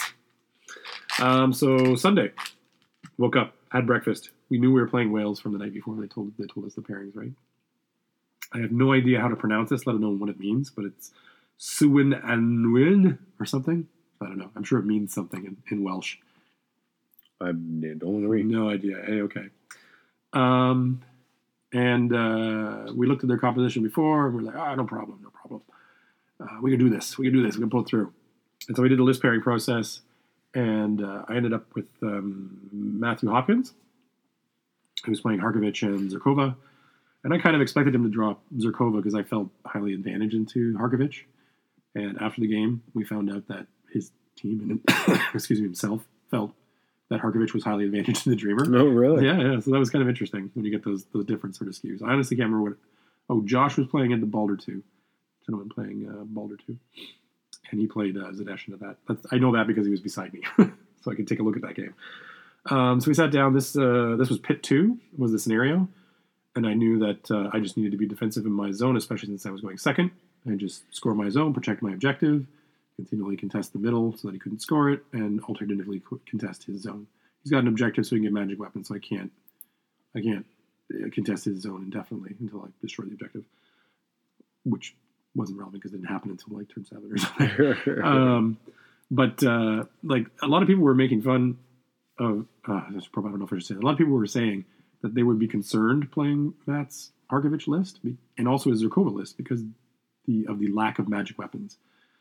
Um, so Sunday, woke up, had breakfast. We knew we were playing Wales from the night before. They told they told us the pairings, right? I have no idea how to pronounce this, let alone what it means, but it's Suwin Anwyn or something. I don't know. I'm sure it means something in, in Welsh. I don't agree. No idea. Hey, okay. Um, and uh, we looked at their composition before, and we're like, ah, no problem, no problem. Uh, we can do this. We can do this. We can pull it through. And so we did the list pairing process, and uh, I ended up with um, Matthew Hopkins, who was playing Harkovich and Zerkova. And I kind of expected him to drop Zerkova because I felt highly advantaged into Harkovich. And after the game, we found out that his team and excuse me himself felt that Harkovich was highly advantaged to the Dreamer. No, really? Yeah, yeah. So that was kind of interesting when you get those those different sort of skews. I honestly can't remember what. Oh, Josh was playing into Baldur two. Gentleman playing uh, Baldur two, and he played uh, Zadesh into that. That's, I know that because he was beside me, so I could take a look at that game. Um, so we sat down. This uh, this was Pit two was the scenario. And I knew that uh, I just needed to be defensive in my zone, especially since I was going second. And just score my zone, protect my objective, continually contest the middle so that he couldn't score it, and alternatively contest his zone. He's got an objective so he can get magic weapons, so I can't I can't contest his zone indefinitely until I destroy the objective. Which wasn't relevant because it didn't happen until like turn seven or something. um, but uh, like a lot of people were making fun of, uh, that's probably, I don't know if I should say that. A lot of people were saying that they would be concerned playing Matt's Harkovich list and also his Zerkova list because the of the lack of magic weapons.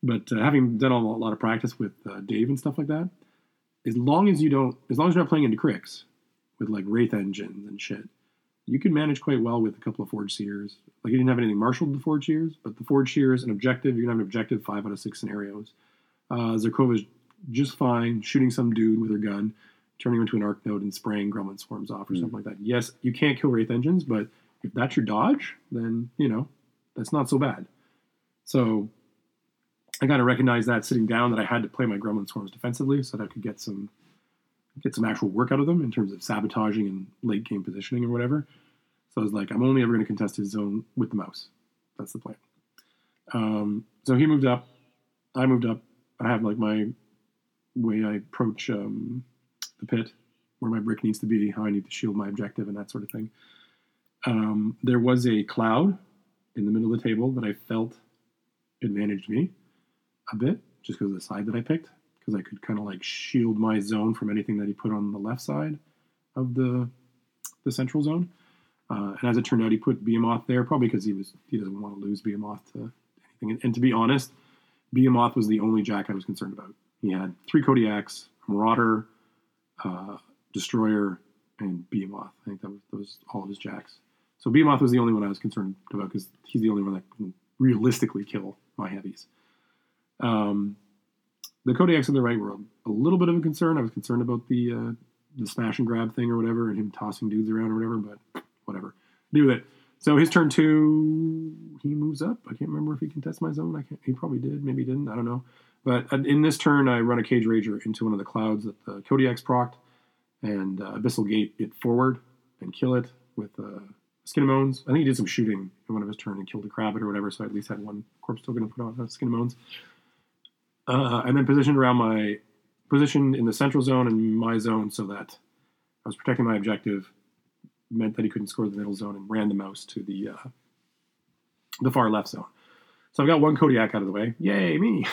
but uh, having done a lot of practice with uh, Dave and stuff like that, as long as you don't, as long as you're not playing into cricks with like Wraith engines and shit, you can manage quite well with a couple of Forge Seers. Like, you didn't have anything marshaled with the Forge Seers, but the Forge Seers, an objective, you're going to have an objective five out of six scenarios. Uh, Zerkova's just fine shooting some dude with her gun, turning into an arc node and spraying Gremlin Swarms off or mm. something like that. Yes, you can't kill Wraith engines, but if that's your dodge, then, you know, that's not so bad. So I kind of recognized that sitting down that I had to play my Gremlin Swarms defensively so that I could get some get some actual work out of them in terms of sabotaging and late game positioning or whatever. So I was like, I'm only ever going to contest his zone with the mouse. That's the plan. Um, so he moved up. I moved up. I have like my way I approach um, the pit, where my brick needs to be, how I need to shield my objective, and that sort of thing. Um, there was a cloud in the middle of the table that I felt advantaged me a bit, just because of the side that I picked, because I could kind of like shield my zone from anything that he put on the left side of the the central zone. Uh, and as it turned out, he put Behemoth there, probably because he was he doesn't want to lose Behemoth to anything. And, and to be honest, Behemoth was the only Jack I was concerned about. He had three Kodiaks, Marauder, uh, Destroyer, and Behemoth. I think that was those all of his Jacks. So Behemoth was the only one I was concerned about because he's the only one that can realistically kill my heavies. Um, the Kodiaks in the right were a little bit of a concern. I was concerned about the uh, the smash and grab thing or whatever, and him tossing dudes around or whatever, but whatever. Do with it. So his turn two, he moves up. I can't remember if he contests my zone. I can't. He probably did. Maybe he didn't. I don't know. But in this turn, I run a Cage Rager into one of the clouds that the Kodiak's procced, and uh, Abyssal Gate it forward and kill it with uh, Skin and Moans. I think he did some shooting in one of his turn and killed a Crabbit or whatever, so I at least had one corpse token to put on uh, Skin and Moans. Uh, and then positioned around my position in the central zone and my zone so that I was protecting my objective, meant that he couldn't score the middle zone, and ran the mouse to the uh, the far left zone. So I've got one Kodiak out of the way. Yay, me!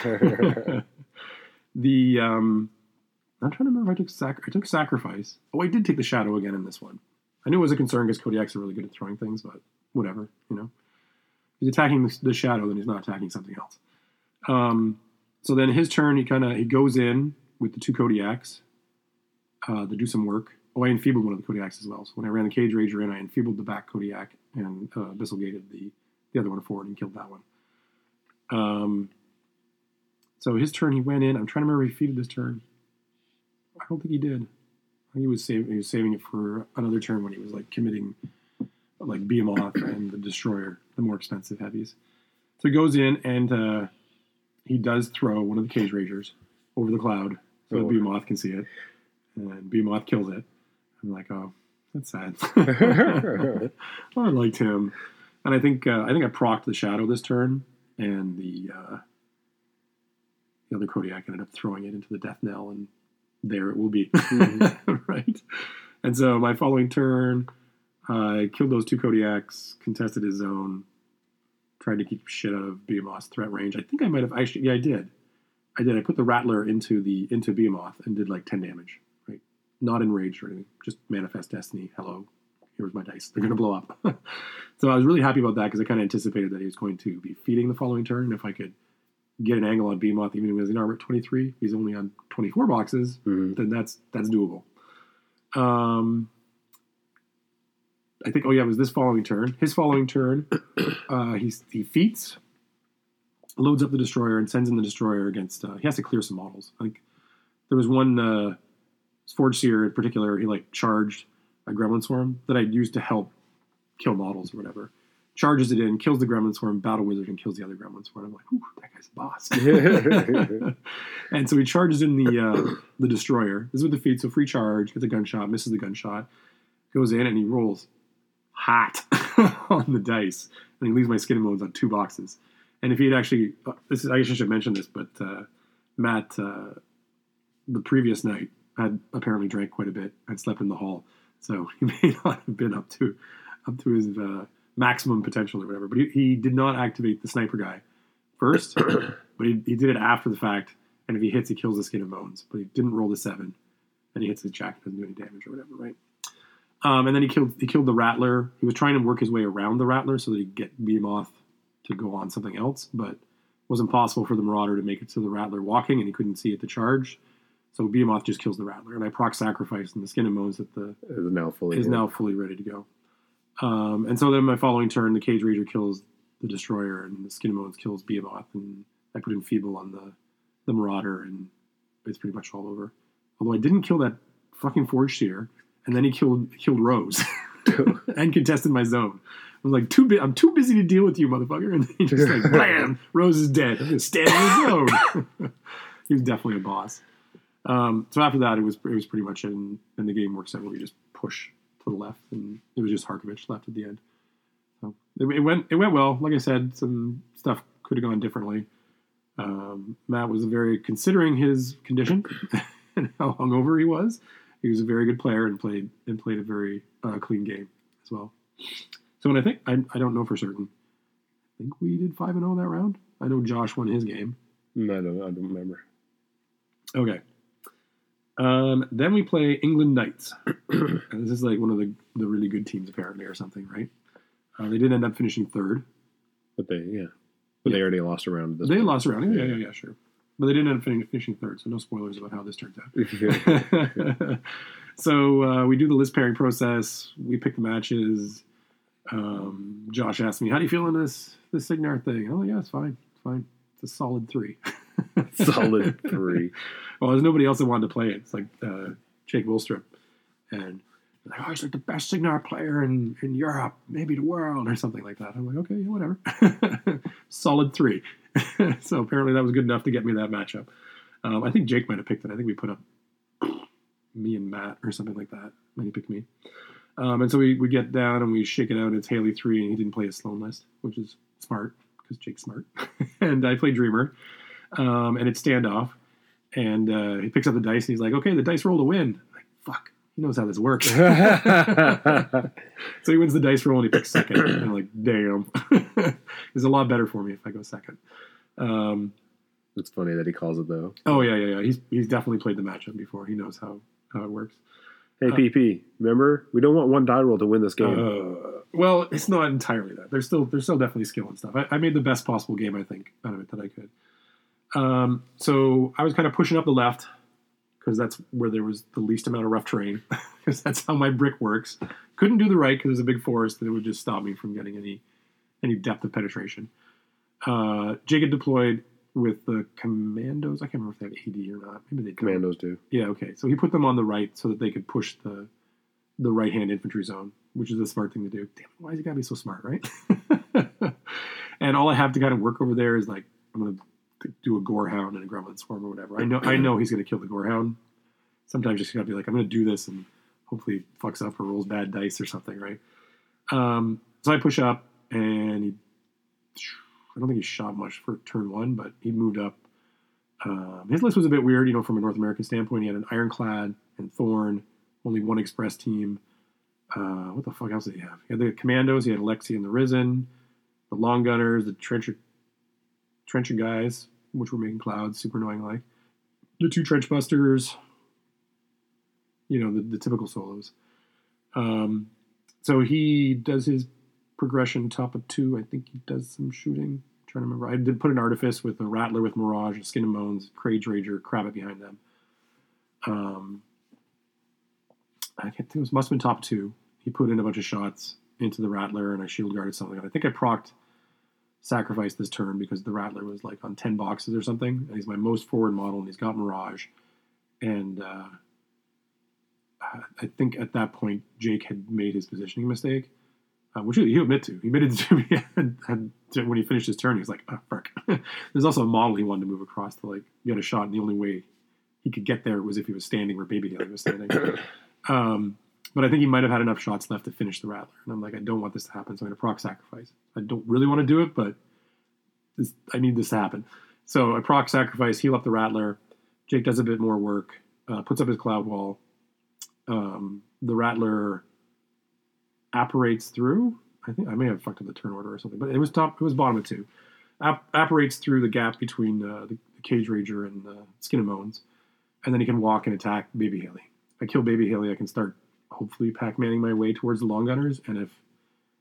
the um, I'm trying to remember if I took sac- I took Sacrifice. Oh, I did take the Shadow again in this one. I knew it was a concern because Kodiaks are really good at throwing things, but whatever, you know. He's attacking the, the Shadow, then he's not attacking something else. Um, so then his turn, he kind of he goes in with the two Kodiaks uh, to do some work. Oh, I enfeebled one of the Kodiaks as well. So when I ran the Cage Rager in, I enfeebled the back Kodiak and uh, Abyssal Gated the, the other one forward and killed that one. Um, so his turn, he went in. I'm trying to remember if he feeded this turn. I don't think he did. I think he was saving. He was saving it for another turn when he was like committing, like Behemoth and the Destroyer, the more expensive heavies. So he goes in and uh, he does throw one of the Cage Ragers over the cloud so oh. Behemoth can see it, and Behemoth kills it. I'm like, oh, that's sad. I liked him, and I think uh, I think I procced the Shadow this turn. And the uh, the other Kodiak ended up throwing it into the Death Knell, and there it will be. Mm-hmm. Right? And so my following turn, I killed those two Kodiaks, contested his zone, tried to keep shit out of Behemoth's threat range. I think I might have actually, yeah, I did. I did. I put the Rattler into the into Behemoth and did like ten damage. Right? Not enraged or anything. Just Manifest Destiny. Hello. Here's my dice. They're going to blow up. So I was really happy about that because I kind of anticipated that he was going to be feeding the following turn. And if I could get an angle on Behemoth, even if he's an armor at twenty-three, he's only on twenty-four boxes, mm-hmm. then that's that's doable. Um, I think, oh yeah, it was this following turn. His following turn, uh, he's, he feats, loads up the Destroyer, and sends in the Destroyer against, uh, he has to clear some models. I think there was one uh, Forge Seer in particular, he like charged a Gremlin Swarm that I'd used to help kill models or whatever. Charges it in, kills the Gremlin Swarm, Battle Wizard, and kills the other Gremlin Swarm. I'm like, ooh, that guy's a boss. And so he charges in the uh, the Destroyer. This is with the feat, so free charge, gets a gunshot, misses the gunshot, goes in, and he rolls hot on the dice. And he leaves my Skin and Bones on two boxes. And if he had actually, uh, this is, I guess I should mention this, but uh, Matt, uh, the previous night, had apparently drank quite a bit and slept in the hall. So he may not have been up to up to his uh, maximum potential or whatever. But he, he did not activate the sniper guy first, but he, he did it after the fact. And if he hits, he kills the Skin and Bones. But he didn't roll the seven. And he hits the Jack and doesn't do any damage or whatever, right? Um, and then he killed he killed the Rattler. He was trying to work his way around the Rattler so that he'd get Behemoth to go on something else. But wasn't possible for the Marauder to make it to the Rattler walking, and he couldn't see it to charge. So Behemoth just kills the Rattler, and I proc sacrifice, and the Skin and Bones that the is now fully is in. now fully ready to go. Um, and so then my following turn, the Cage Rager kills the Destroyer, and the Skin and Bones kills Behemoth, and I put in Feeble on the the Marauder, and it's pretty much all over. Although I didn't kill that fucking Forge Seer, and then he killed killed Rose and contested my zone. I was like, too bu- I'm too busy to deal with you, motherfucker. And then he just like, blam, Rose is dead. I'm gonna stand in his zone. He was definitely a boss. Um, so after that, it was it was pretty much in, and the game works out where we just push to the left, and it was just Harkovich left at the end. So it, it went it went well. Like I said, some stuff could have gone differently. Um, Matt was very considering his condition and how hungover he was. He was a very good player and played and played a very uh, clean game as well. So, and I think I I don't know for certain. I think we did five and zero that round. I know Josh won his game. No, I don't. I don't remember. Okay. Um, then we play England Knights. And this is like one of the, the really good teams apparently, or something, right? Uh, they did end up finishing third. But they, yeah, but Yeah. they already lost a round. At this They point. lost around. Yeah, yeah, yeah, sure. But they didn't end up fin- finishing third, so no spoilers about how this turns out. So uh, we do the list pairing process. We pick the matches. Um, Josh asked me, "How do you feel in this this Signar thing?" I'm like, "Yeah, it's fine. It's fine. It's a solid three." Solid three. Well, there's nobody else that wanted to play it. It's like uh, Jake Wilstrip, and like, "Oh, he's like the best Signar player in, in Europe, maybe the world, or something like that." I'm like, "Okay, yeah, whatever." Solid three. So apparently that was good enough to get me that matchup. Um, I think Jake might have picked it. I think we put up me and Matt or something like that, and he picked me. Um, and so we, we get down and we shake it out, and it's Haley three, and he didn't play his Sloan list, which is smart, because Jake's smart. And I play Dreamer, um, and it's standoff, and uh, he picks up the dice, and he's like, "Okay, the dice roll to win." I'm like, fuck, he knows how this works. So he wins the dice roll, and he picks second. And I'm like, damn. It's a lot better for me if I go second. Um, It's funny that he calls it, though. oh, yeah, yeah, yeah. He's he's definitely played the matchup before. He knows how, how it works. Hey, Uh, P P, remember? We don't want one die roll to win this game. Uh, well, it's not entirely that. There's still there's still definitely skill and stuff. I, I made the best possible game, I think, out of it that I could. Um, so I was kind of pushing up the left because that's where there was the least amount of rough terrain, because that's how my brick works. Couldn't do the right because there's a big forest and it would just stop me from getting any any depth of penetration. Uh, Jake had deployed with the commandos. I can't remember if they have A D or not. Maybe they do. Commandos do. Yeah, okay. So he put them on the right so that they could push the the right-hand infantry zone, which is a smart thing to do. Damn it, why is he got to be so smart, right? And all I have to kind of work over there is like, I'm going to do a Gorehound and a Gremlin Swarm or whatever. I know I know he's going to kill the Gorehound. Sometimes just got to be like, I'm going to do this, and hopefully it fucks up or rolls bad dice or something, right? Um, so I push up, and he, I don't think he shot much for turn one, but he moved up. Um, his list was a bit weird, you know, from a North American standpoint. He had an Ironclad and Thorn, only one Express team. Uh, what the fuck else did he have? He had the Commandos, he had Alexi and the Risen, the Long Gunners, the Trencher, Trencher guys, which were making clouds, super annoying like. The two Trench Busters, you know, the, the typical solos. Um, so he does his progression top of two. I think he does some shooting. I'm trying to remember. I did put an Artifice with a Rattler with Mirage, a Skin and Bones, Cage Rager, Crabbit behind them. Um, I can't think it was, must have been top two. He put in a bunch of shots into the Rattler, and I shield guarded something. And I think I procced Sacrifice this turn because the Rattler was like on ten boxes or something. And he's my most forward model, and he's got Mirage. And uh, I think at that point, Jake had made his positioning mistake, uh, which he'll admit to. He admitted to me and, and when he finished his turn, he was like, oh, fuck. There's also a model he wanted to move across to like get a shot, and the only way he could get there was if he was standing where Baby Haley was standing. Um, but I think he might have had enough shots left to finish the Rattler. And I'm like, I don't want this to happen, so I'm going to proc Sacrifice. I don't really want to do it, but this, I need this to happen. So I proc Sacrifice, heal up the Rattler. Jake does a bit more work, uh, puts up his Cloud Wall. Um, the Rattler apparates through. I think I may have fucked up the turn order or something, but it was top. It was bottom of two. App, apparates through the gap between uh, the, the Cage Rager and the Skin and Bones, and then he can walk and attack Baby Haley. If I kill Baby Haley, I can start hopefully Pac-Manning my way towards the Long Gunners, and if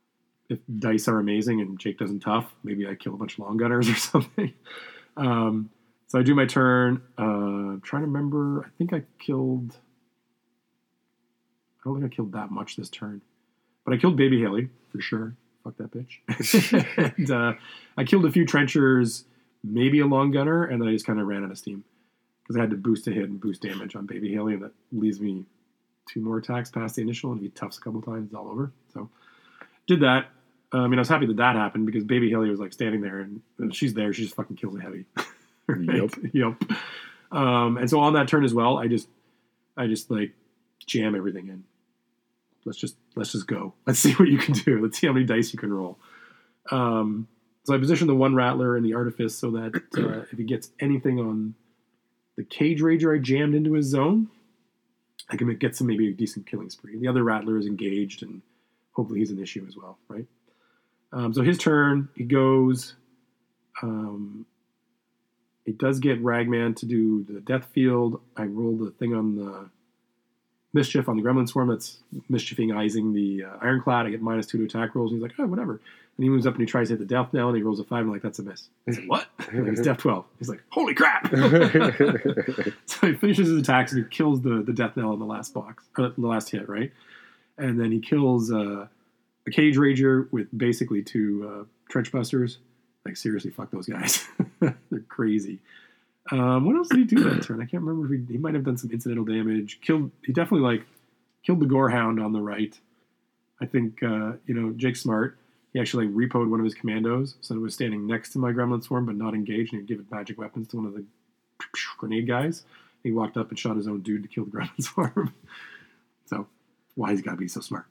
if dice are amazing and Jake doesn't tough, maybe I kill a bunch of long gunners or something. Um, so I do my turn. Uh, I'm trying to remember. I think I killed. I don't think I killed that much this turn, but I killed Baby Haley for sure. Fuck that bitch. and uh, I killed a few trenchers, maybe a long gunner, and then I just kind of ran out of steam because I had to boost a hit and boost damage on Baby Haley, and that leaves me two more attacks past the initial, and if he toughs a couple times, it's all over. So did that. Uh, I mean, I was happy that that happened because Baby Haley was like standing there, and, and she's there. She just fucking kills a heavy. Right? Yep. Yep. Um, and so on that turn as well, I just, I just like jam everything in. Let's just let's just go. Let's see what you can do. Let's see how many dice you can roll. Um, so I positioned the one Rattler in the Artifice so that uh, if he gets anything on the Cage Rager I jammed into his zone, I can get some maybe a decent killing spree. The other Rattler is engaged, and hopefully he's an issue as well, right? Um, so his turn, he goes. Um, it does get Ragman to do the Death Field. I roll the thing on the Mischief on the Gremlin Swarm that's mischiefing-izing the uh, Ironclad. I get minus two to attack rolls. And he's like, oh, whatever. And he moves up and he tries to hit the Death Knell, and he rolls a five. And I'm like, that's a miss. I said, what? Like, it's Death twelve. He's like, holy crap! So he finishes his attacks and he kills the, the Death Knell in the last box, or the last hit, right? And then he kills uh, a Cage Rager with basically two uh, Trench Busters. Like, seriously, fuck those guys. They're crazy. Um, what else did he do that turn? I can't remember if he, he might have done some incidental damage. Killed. He definitely like killed the Gorehound on the right. I think uh, you know Jake's smart. He actually like, repoed one of his commandos, so it was standing next to my Gremlin Swarm but not engaged, and he'd give it magic weapons to one of the grenade guys. He walked up and shot his own dude to kill the Gremlin Swarm. So why he's got to be so smart?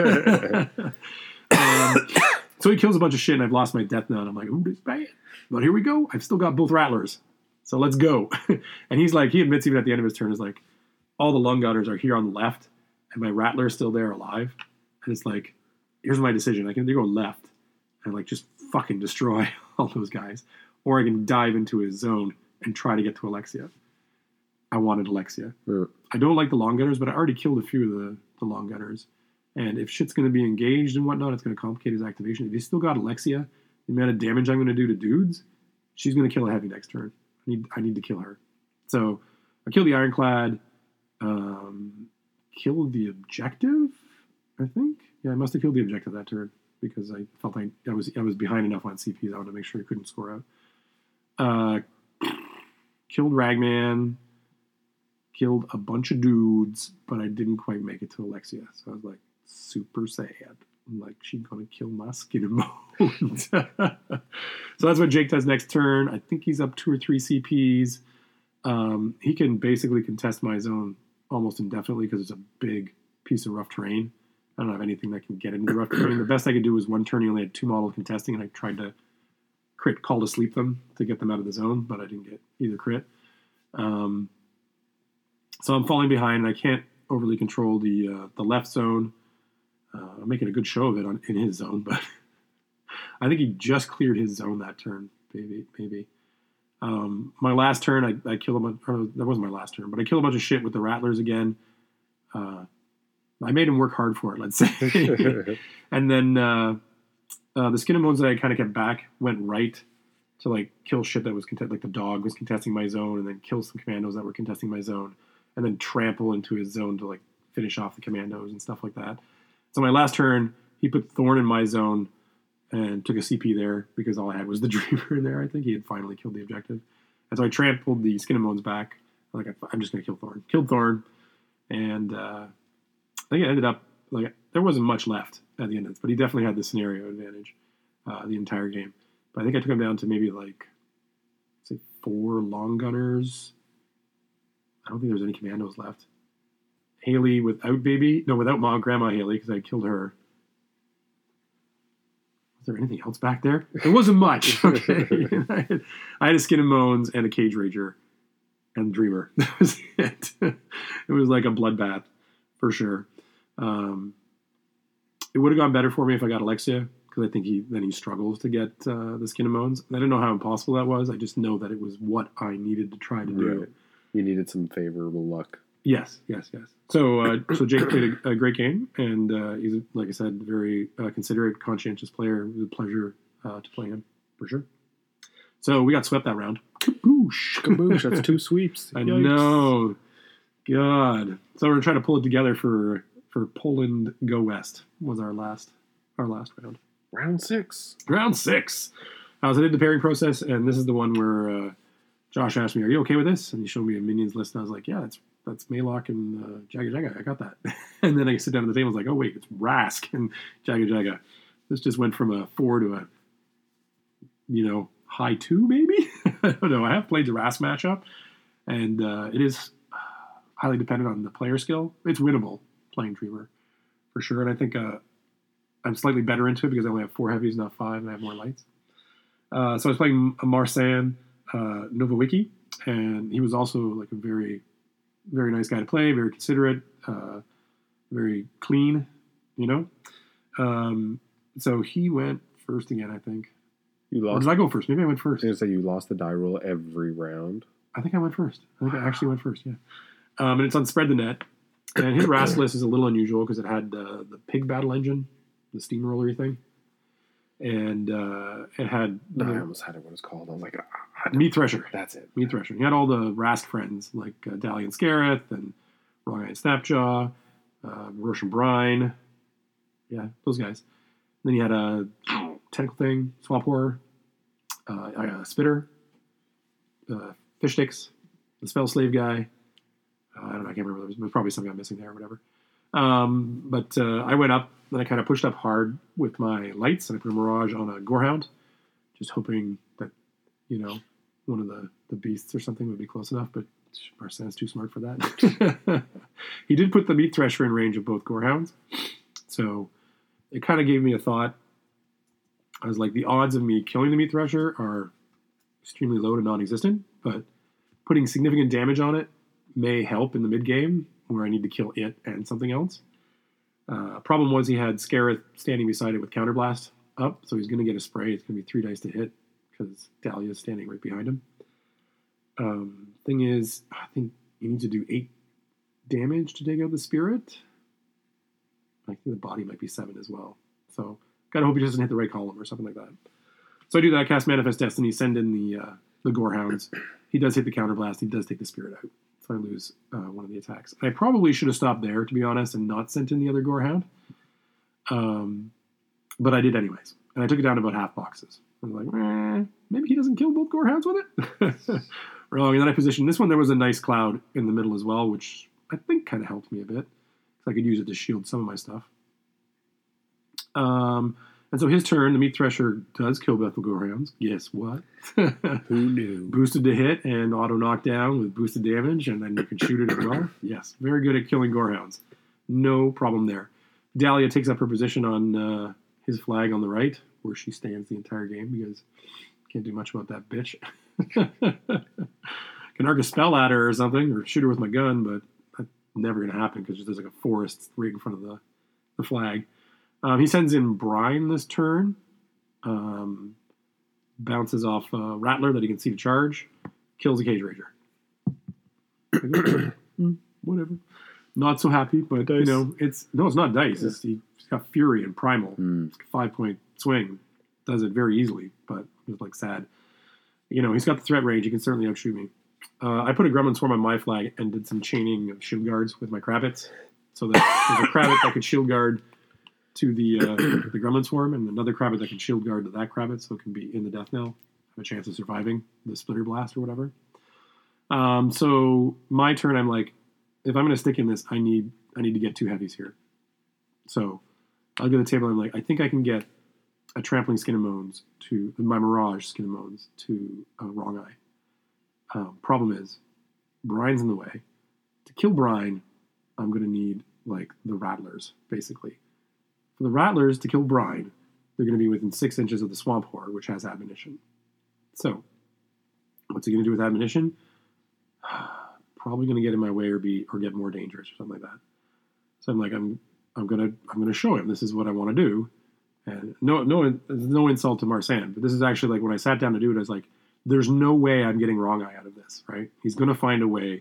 um, so he kills a bunch of shit, and I've lost my death now. And I'm like, ooh, this is bad. But here we go. I've still got both Rattlers. So let's go. And he's like, he admits even at the end of his turn, is like, all the lung gunners are here on the left, and my Rattler is still there alive. And it's like, here's my decision. I can either go left and like just fucking destroy all those guys, or I can dive into his zone and try to get to Alexia. I wanted Alexia. Yeah. I don't like the long gunners, but I already killed a few of the, the long gunners. And if shit's going to be engaged and whatnot, it's going to complicate his activation. If he's still got Alexia, the amount of damage I'm going to do to dudes, she's going to kill a heavy next turn. I need I need to kill her. So I killed the Ironclad. Um, killed the objective, I think. Yeah, I must have killed the objective that turn because I felt like I was I was behind enough on C Ps. I wanted to make sure he couldn't score out. Uh, killed Ragman. Killed a bunch of dudes, but I didn't quite make it to Alexia. So I was like super sad. I'm like, she's gonna kill my skin and bones. So that's what Jake does next turn. I think he's up two or three C Ps. Um, he can basically contest my zone almost indefinitely because it's a big piece of rough terrain. I don't have anything that can get into the rough terrain. The best I could do was one turn. He only had two models contesting, and I tried to crit call to sleep them to get them out of the zone, but I didn't get either crit. Um, so I'm falling behind, and I can't overly control the uh, the left zone. Uh, I'm making a good show of it on, in his zone, but I think he just cleared his zone that turn, maybe. maybe. Um, my last turn, I, I kill a bunch. Or that wasn't my last turn, but I kill a bunch of shit with the Rattlers again. Uh, I made him work hard for it, let's say. And then uh, uh, the Skin and Bones that I kind of kept back went right to like kill shit that was contest- like the dog was contesting my zone, and then kill some commandos that were contesting my zone, and then trample into his zone to like finish off the commandos and stuff like that. So my last turn, he put Thorn in my zone and took a C P there because all I had was the Dreamer in there. I think he had finally killed the objective. And so I trampled the Skin and Bones back. Like, I'm just going to kill Thorn. Killed Thorn. And uh, I think it ended up, like, there wasn't much left at the end of this, but he definitely had the scenario advantage uh, the entire game. But I think I took him down to maybe, like, say, four long gunners. I don't think there's any commandos left. Haley without baby. No, without mom, Grandma Haley, because I killed her. Was there anything else back there? There wasn't much. Okay. I, had, I had a Skin and Bones and a Cage Rager and Dreamer. That was it. It was like a bloodbath for sure. Um, it would have gone better for me if I got Alexia, because I think he then he struggles to get uh, the Skin and Bones. I don't know how impossible that was. I just know that it was what I needed to try to do. Right. You needed some favorable luck. Yes, yes, yes. So, uh, so Jake played a, a great game, and uh, he's, like I said, very uh, considerate, conscientious player. It was a pleasure uh, to play him, for sure. So we got swept that round. Kaboosh. Kaboosh, that's two sweeps. I Yikes. know. God. So we're trying to pull it together for for Poland Go West was our last our last round. Round six. Round six. Uh, so I did the pairing process, and this is the one where uh, Josh asked me, "Are you okay with this?" And he showed me a minions list, and I was like, "Yeah, that's that's Maylock and uh, Jaga Jaga. I got that." And then I sit down at the table, and I was like, "Oh wait, it's Rask and Jaga Jaga." This just went from a four to a, you know, high two maybe. I don't know. I have played the Rask matchup, and uh, it is highly dependent on the player skill. It's winnable playing Dreamer for sure, and I think uh, I'm slightly better into it because I only have four heavies, not five, and I have more lights. Uh, so I was playing Marsan uh, Novowicki, and he was also like a very, very nice guy to play, very considerate, uh, very clean, you know. Um, so he went first again, I think. You Or lost. did I go first? Maybe I went first. I was gonna say you lost the die roll every round. I think I went first. I think I actually went first, yeah. Um, and it's on Spread the Net. And his Rask list is a little unusual because it had uh, the pig battle engine, the steamrollery thing. And uh, it had No, I the almost had it what it's called. I was like, ah, Meat Thresher. that's it. Meat Thresher. He had all the Rask friends like uh, Dalian Scareth and Wrong Eye and Snapjaw, uh, Roshan Brine. Yeah, those guys. Then he had a Tentacle Thing, Swamp Horror, uh, uh, Spitter, uh, Fish Sticks, the Spell Slave guy. Uh, I don't know, I can't remember. There was, there was probably something I'm missing there or whatever. Um, but uh, I went up, and I kind of pushed up hard with my lights, and I put a Mirage on a Gorehound, just hoping that, you know, one of the, the beasts or something would be close enough, but Marsan's too smart for that. He did put the Meat Thresher in range of both Gorehounds, so it kind of gave me a thought. I was like, the odds of me killing the Meat Thresher are extremely low to non-existent, but putting significant damage on it may help in the mid-game where I need to kill it and something else. Uh, problem was he had Scareth standing beside it with Counterblast up, so he's going to get a spray. It's going to be three dice to hit because Dahlia's standing right behind him. Um, thing is, I think you need to do eight damage to take out the spirit. I think the body might be seven as well. So, gotta hope he doesn't hit the right column or something like that. So I do that, cast Manifest Destiny, send in the uh, the Gorehounds. He does hit the Counterblast. He does take the spirit out. So I lose uh, one of the attacks. I probably should have stopped there, to be honest, and not sent in the other Gorehound. Um, but I did anyways. And I took it down to about half boxes. I was like, eh, maybe he doesn't kill both Gorehounds with it? Wrong. And then I positioned this one. There was a nice cloud in the middle as well, which I think kind of helped me a bit. Because I could use it to shield some of my stuff. Um, and so his turn, the Meat Thresher does kill both the Gorehounds. Guess what? Who knew? Boosted to hit and auto knockdown with boosted damage, and then you can shoot it as well. Yes, very good at killing Gorehounds. No problem there. Dahlia takes up her position on uh, his flag on the right, where she stands the entire game because can't do much about that bitch. Can arc a spell at her or something, or shoot her with my gun, but that's never going to happen because there's like a forest right in front of the, the flag. Um, he sends in Brine this turn. Um, bounces off uh, Rattler that he can see to charge. Kills a Cage Rager. mm, whatever. Not so happy, but Dice. you know, it's no, it's not dice. It's, he's got Fury and Primal. Mm. It's a five point swing. Does it very easily, but it's like sad. You know, he's got the threat range. He can certainly outshoot me. Uh, I put a Gremlin Swarm on my flag and did some chaining of shield guards with my Kravitz, so that there's a Kravitz that could shield guard to the uh, the Gremlin Swarm, and another Kravitz that can shield guard to that Kravitz, so it can be in the death knell, have a chance of surviving the Splitter Blast or whatever. Um, so my turn, I'm like, if I'm going to stick in this, I need I need to get two heavies here. So I'll get the table. I'm like, I think I can get a Trampling Skin and Moans to my Mirage Skin and Moans to uh, Wrong Eye. Um, problem is, Brine's in the way. To kill Brine, I'm going to need like the Rattlers, basically. For the Rattlers to kill Brine, they're going to be within six inches of the Swamp Horror, which has Admonition. So, what's he going to do with Admonition? Probably going to get in my way or be or get more dangerous or something like that. So I'm like, I'm I'm gonna I'm gonna show him this is what I want to do. And no no no insult to Marsan, but this is actually like when I sat down to do it, I was like, there's no way I'm getting Wrong Eye out of this, right? He's going to find a way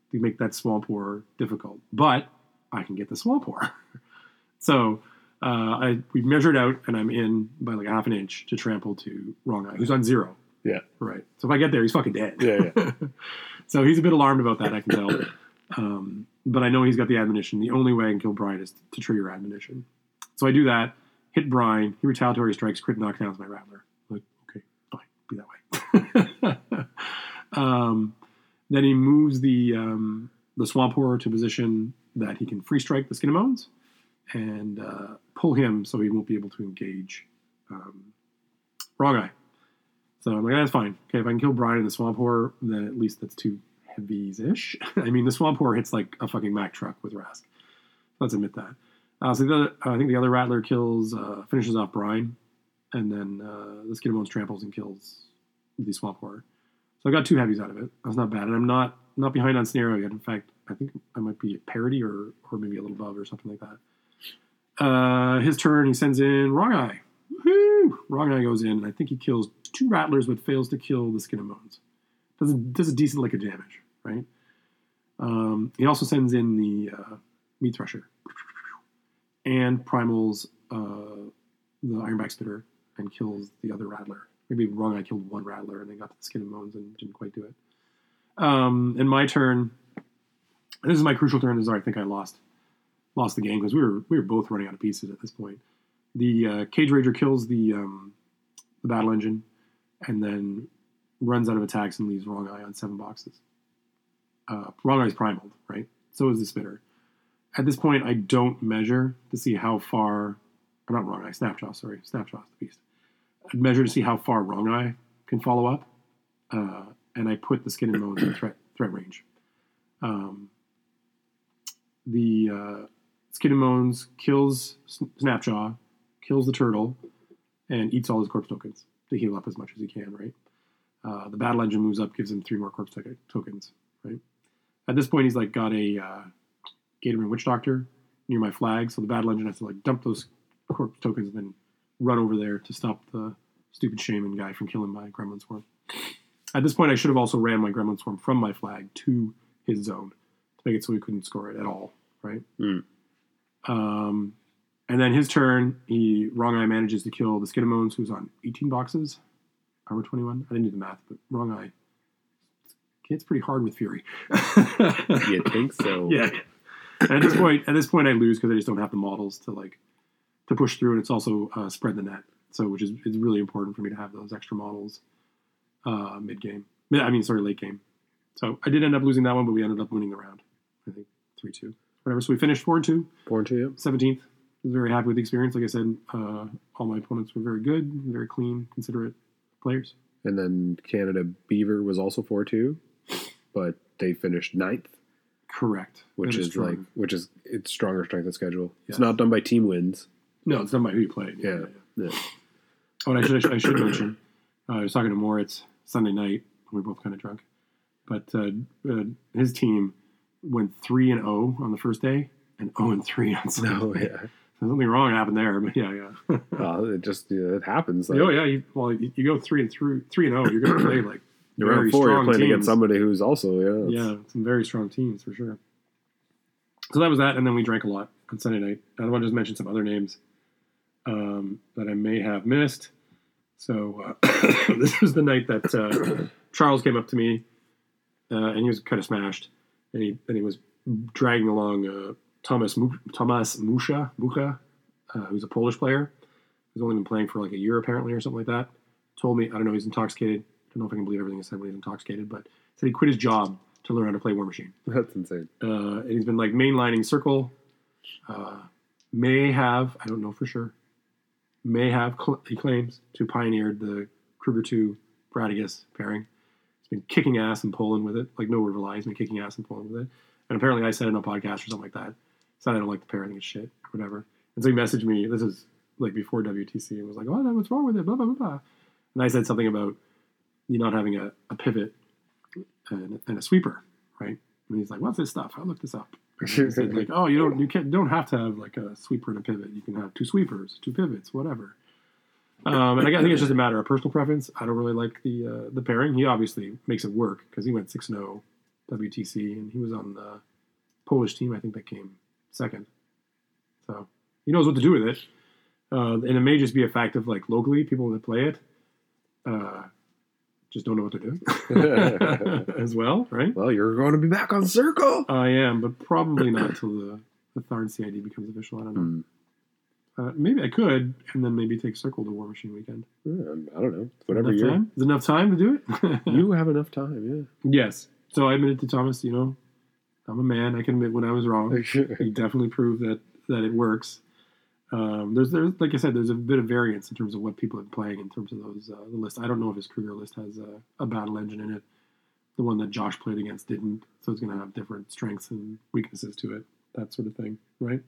to make that Swampore difficult. But I can get the Swampore. So uh, I we measured out, and I'm in by like a half an inch to trample to Wrong Eye, who's on zero. Yeah. Right. So if I get there, he's fucking dead. Yeah, yeah. So he's a bit alarmed about that, I can tell. Um, but I know he's got the admonition. The only way I can kill Brian is to trigger admonition. So I do that, hit Brian, he retaliatory strikes, crit knockdowns my Rattler. I'm like, okay, fine, be that way. um, then he moves the um, the Swampore to a position that he can free strike the Skinnamones and uh, pull him so he won't be able to engage um, Wrong Eye. So I'm like, that's fine. Okay, if I can kill Brian in the Swampore, then at least that's two heavies-ish. I mean, the Swampore hits like a fucking Mack truck with Rask. Let's admit that. Uh, so the other, I think the other Rattler kills, uh, finishes off Brian, and then uh, the Skinnamones tramples and kills the Swampore. So I got two heavies out of it. That's not bad, and I'm not not behind on Scenario yet. In fact, I think I might be at parity or or maybe a little above or something like that. Uh, his turn, he sends in Wrong Eye. Woohoo! Wrong Eye goes in, and I think he kills two Rattlers, but fails to kill the Skinnamones. Does a, does a decent lick of damage, right? Um, he also sends in the uh, Meat Thresher and primals uh, the Ironback Spitter and kills the other Rattler. Maybe Wrong Eye killed one Rattler and they got to the Skinnamones and didn't quite do it. Um, in my turn, this is my crucial turn. This is where I think I lost lost the game because we were we were both running out of pieces at this point. The uh, Cage Rager kills the um, the Battle Engine and then runs out of attacks and leaves Wrong Eye on seven boxes. Uh, Wrong Eye's primaled, right? So is the Spitter. At this point, I don't measure to see how far... Or not Wrong Eye, Snapjaw, sorry. Snapjaw's the beast. I measure to see how far Wrong Eye can follow up. Uh, and I put the Skinnamones in threat, threat range. Um, the uh, Skinnamones kills Snapjaw, kills the turtle, and eats all his corpse tokens to heal up as much as he can, right? Uh, the Battle Engine moves up, gives him three more corpse to- tokens, right? At this point, he's like got a uh, Gatorman Witch Doctor near my flag, so the Battle Engine has to like dump those corpse tokens and then run over there to stop the stupid shaman guy from killing my Gremlin Swarm. At this point, I should have also ran my Gremlin Swarm from my flag to his zone to make it so he couldn't score it at all, right? Mm. Um, and then his turn, he Wrong Eye manages to kill the Skinnamones, who's on eighteen boxes. Armor twenty-one? I didn't do the math, but Wrong Eye. It's pretty hard with Fury. You think so? Yeah. And at this point, at this point, I lose because I just don't have the models to like to push through, and it's also uh, spread the net. So, which is it's really important for me to have those extra models uh, mid game. I mean, sorry, late game. So I did end up losing that one, but we ended up winning the round. I think three two, whatever. So we finished four and two. Four and two. Yeah. Seventeenth. I was very happy with the experience. Like I said, uh, all my opponents were very good, very clean, considerate players. And then Canada Beaver was also four two, but they finished ninth. Correct. Which is, is like, which is, it's stronger strength of schedule. Yes. It's not done by team wins. No, it's done by who you played. Yeah. yeah. yeah. Oh, and I should, I should mention, uh, I was talking to Moritz Sunday night. We were both kind of drunk. But uh, uh, his team went three and oh on the first day and oh and three on Sunday. Oh, yeah. So something wrong happened there, but yeah, yeah. uh, it just, yeah, it happens. Like, oh, yeah. You, well, you, you go three and three, three and oh, you're going to play like You're around four, you're playing teams. against somebody who's also, yeah. Yeah, some very strong teams for sure. So that was that, and then we drank a lot on Sunday night. I want to just mention some other names um, that I may have missed. So uh, this was the night that uh, Charles came up to me, uh, and he was kind of smashed, and he and he was dragging along uh, Thomas Mu- Thomas Musha, Mucha, uh, who's a Polish player, who's only been playing for like a year apparently or something like that. Told me, I don't know, he's intoxicated. I don't know if I can believe everything he said when he's intoxicated, but said he quit his job to learn how to play War Machine. That's insane. Uh, and he's been like mainlining Circle. Uh, may have, I don't know for sure, may have, cl- he claims, to pioneered the Kruger two Bradigus pairing. He's been kicking ass and pulling with it. Like no word of a lie, he's been kicking ass and pulling with it. And apparently I said it on a podcast or something like that. Said I don't like the pair, I think it's shit, or whatever. And so he messaged me, this is like before W T C, and was like, oh, what's wrong with it, blah, blah, blah, blah. And I said something about you not having a, a pivot and, and a sweeper, right? And he's like, "What's this stuff?" I looked this up. And he said, like, "Oh, you don't you can't don't have to have like a sweeper and a pivot. You can have two sweepers, two pivots, whatever." Um, and I think it's just a matter of personal preference. I don't really like the uh, the pairing. He obviously makes it work because he went six and zero W T C, and he was on the Polish team, I think, that came second. So he knows what to do with it. Uh, and it may just be a fact of, like, locally, people that play it uh, just don't know what they're doing as well, right? Well, you're going to be back on Circle. I am, but probably not until the, the Tharn C I D becomes official. I don't know. Mm. Uh, maybe I could, and then maybe take Circle to War Machine Weekend. Yeah, I don't know. Whatever enough you're... time? Is enough time to do it? You have enough time, yeah. Yes. So I admitted to Thomas, you know, I'm a man. I can admit when I was wrong. He definitely proved that, that it works. Um, there's, there's, like I said, there's a bit of variance in terms of what people are playing in terms of those uh, the list. I don't know if his Kruger list has a, a battle engine in it. The one that Josh played against didn't, so it's going to have different strengths and weaknesses to it, that sort of thing, right?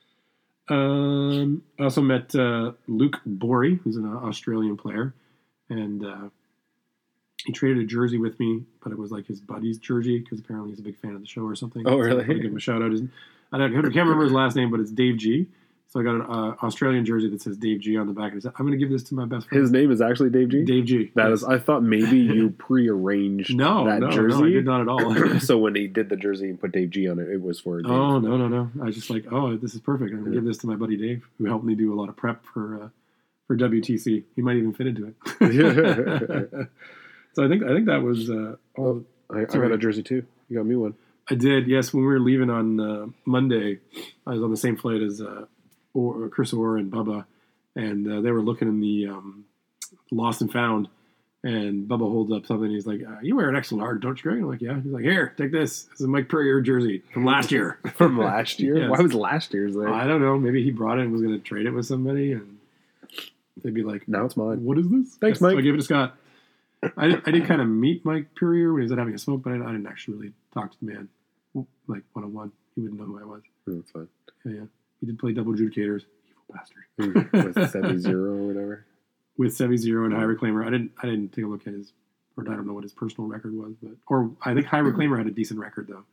Um, I also met uh, Luke Borey, who's an Australian player, and uh, he traded a jersey with me, but it was like his buddy's jersey because apparently he's a big fan of the show or something. Oh, so really? I give him a shout out. I, don't, I can't remember his last name, but it's Dave G. So I got an uh, Australian jersey that says Dave G on the back, and he said, "I'm going to give this to my best friend." His name is actually Dave G? Dave G. That yes. is, I thought maybe you prearranged no, that no, jersey. no, I did not at all. So when he did the jersey and put Dave G on it, it was for Dave. Oh, no, no, no. I was just like, oh, this is perfect. I'm going to give this to my buddy Dave, who helped me do a lot of prep for uh, for W T C. He might even fit into it. So I think I think that was uh, all. I, I got a jersey too. You got me one. I did, yes. When we were leaving on uh, Monday, I was on the same flight as uh, or, Chris Orr and Bubba, and uh, they were looking in the um, Lost and Found, and Bubba holds up something. And he's like, uh, "You wear an X L R, don't you, Greg?" I'm like, "Yeah." He's like, "Here, take this. This is a Mike Purrier jersey from last year." From last year? Yes. Why was last year's there? I don't know. Maybe he brought it and was going to trade it with somebody, and they'd be like, Now it's mine. "What is this?" Thanks, So Mike. I gave it to Scott. I did, I did kind of meet Mike Purrier when he was out having a smoke, but I, I didn't actually really talk to the man, like one-on-one. He wouldn't know who I was. Oh, that's fine. Yeah, yeah. He did play double adjudicators. Evil bastard. With seventy zero or whatever. With Sevi Zero and High Reclaimer. I didn't I didn't take a look at his, or I don't know what his personal record was, but or I think High Reclaimer had a decent record, though.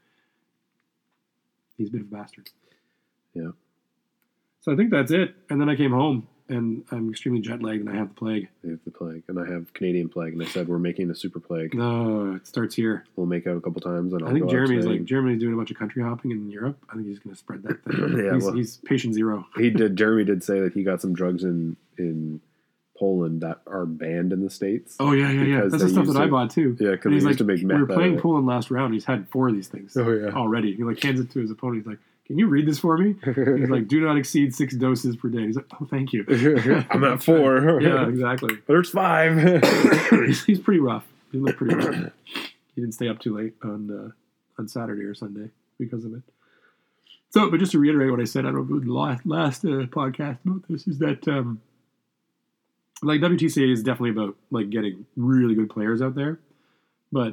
He's a bit of a bastard. Yeah. So I think that's it. And then I came home, and I'm extremely jet-lagged, and I have the plague. I have the plague. And I have Canadian plague. And I said, we're making a super plague. No, it starts here. We'll make out a couple times. And I'll I think go Jeremy's outside. like Jeremy's doing a bunch of country hopping in Europe. I think he's going to spread that thing. Yeah, he's, well- he's patient zero. He did. Jeremy did say that he got some drugs in in Poland that are banned in the States. Oh yeah, yeah, yeah. Because That's the they stuff used that I to- bought too. Yeah, because And they he's used like, to make we meth were out of playing it. Poland last round. He's had four of these things Oh, yeah. already. He like hands it to his opponent. He's like, "Can you read this for me?" He's like, "Do not exceed six doses per day." He's like, "Oh, thank you." I'm at four. Yeah, exactly. There's five. he's, he's pretty rough. He looked pretty rough. He didn't stay up too late on uh, on Saturday or Sunday because of it. So, but just to reiterate what I said, I don't know if it was the last, last uh, podcast about this, is that um, like W T C is definitely about like getting really good players out there, but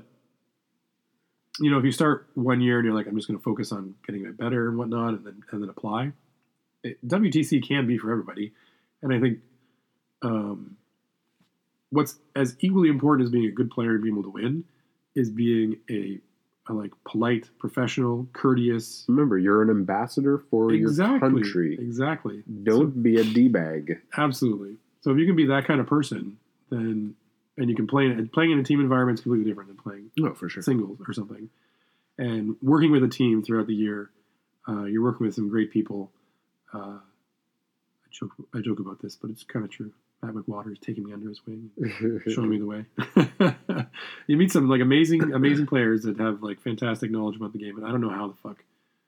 you know, if you start one year and you're like, I'm just going to focus on getting it better and whatnot, and then and then apply, it, W T C can be for everybody, and I think um, what's as equally important as being a good player and being able to win is being a, a like polite, professional, courteous. Remember, you're an ambassador for Exactly. your country. Exactly. Don't So- be a d-bag. Absolutely. So if you can be that kind of person, then and you can play and playing in a team environment is completely different than playing No, for sure. singles or something. And working with a team throughout the year, uh, you're working with some great people. Uh, I joke, I joke about this, but it's kind of true. Matt McWater is taking me under his wing, showing me the way. You meet some like amazing, amazing players that have like fantastic knowledge about the game, and I don't know how the fuck.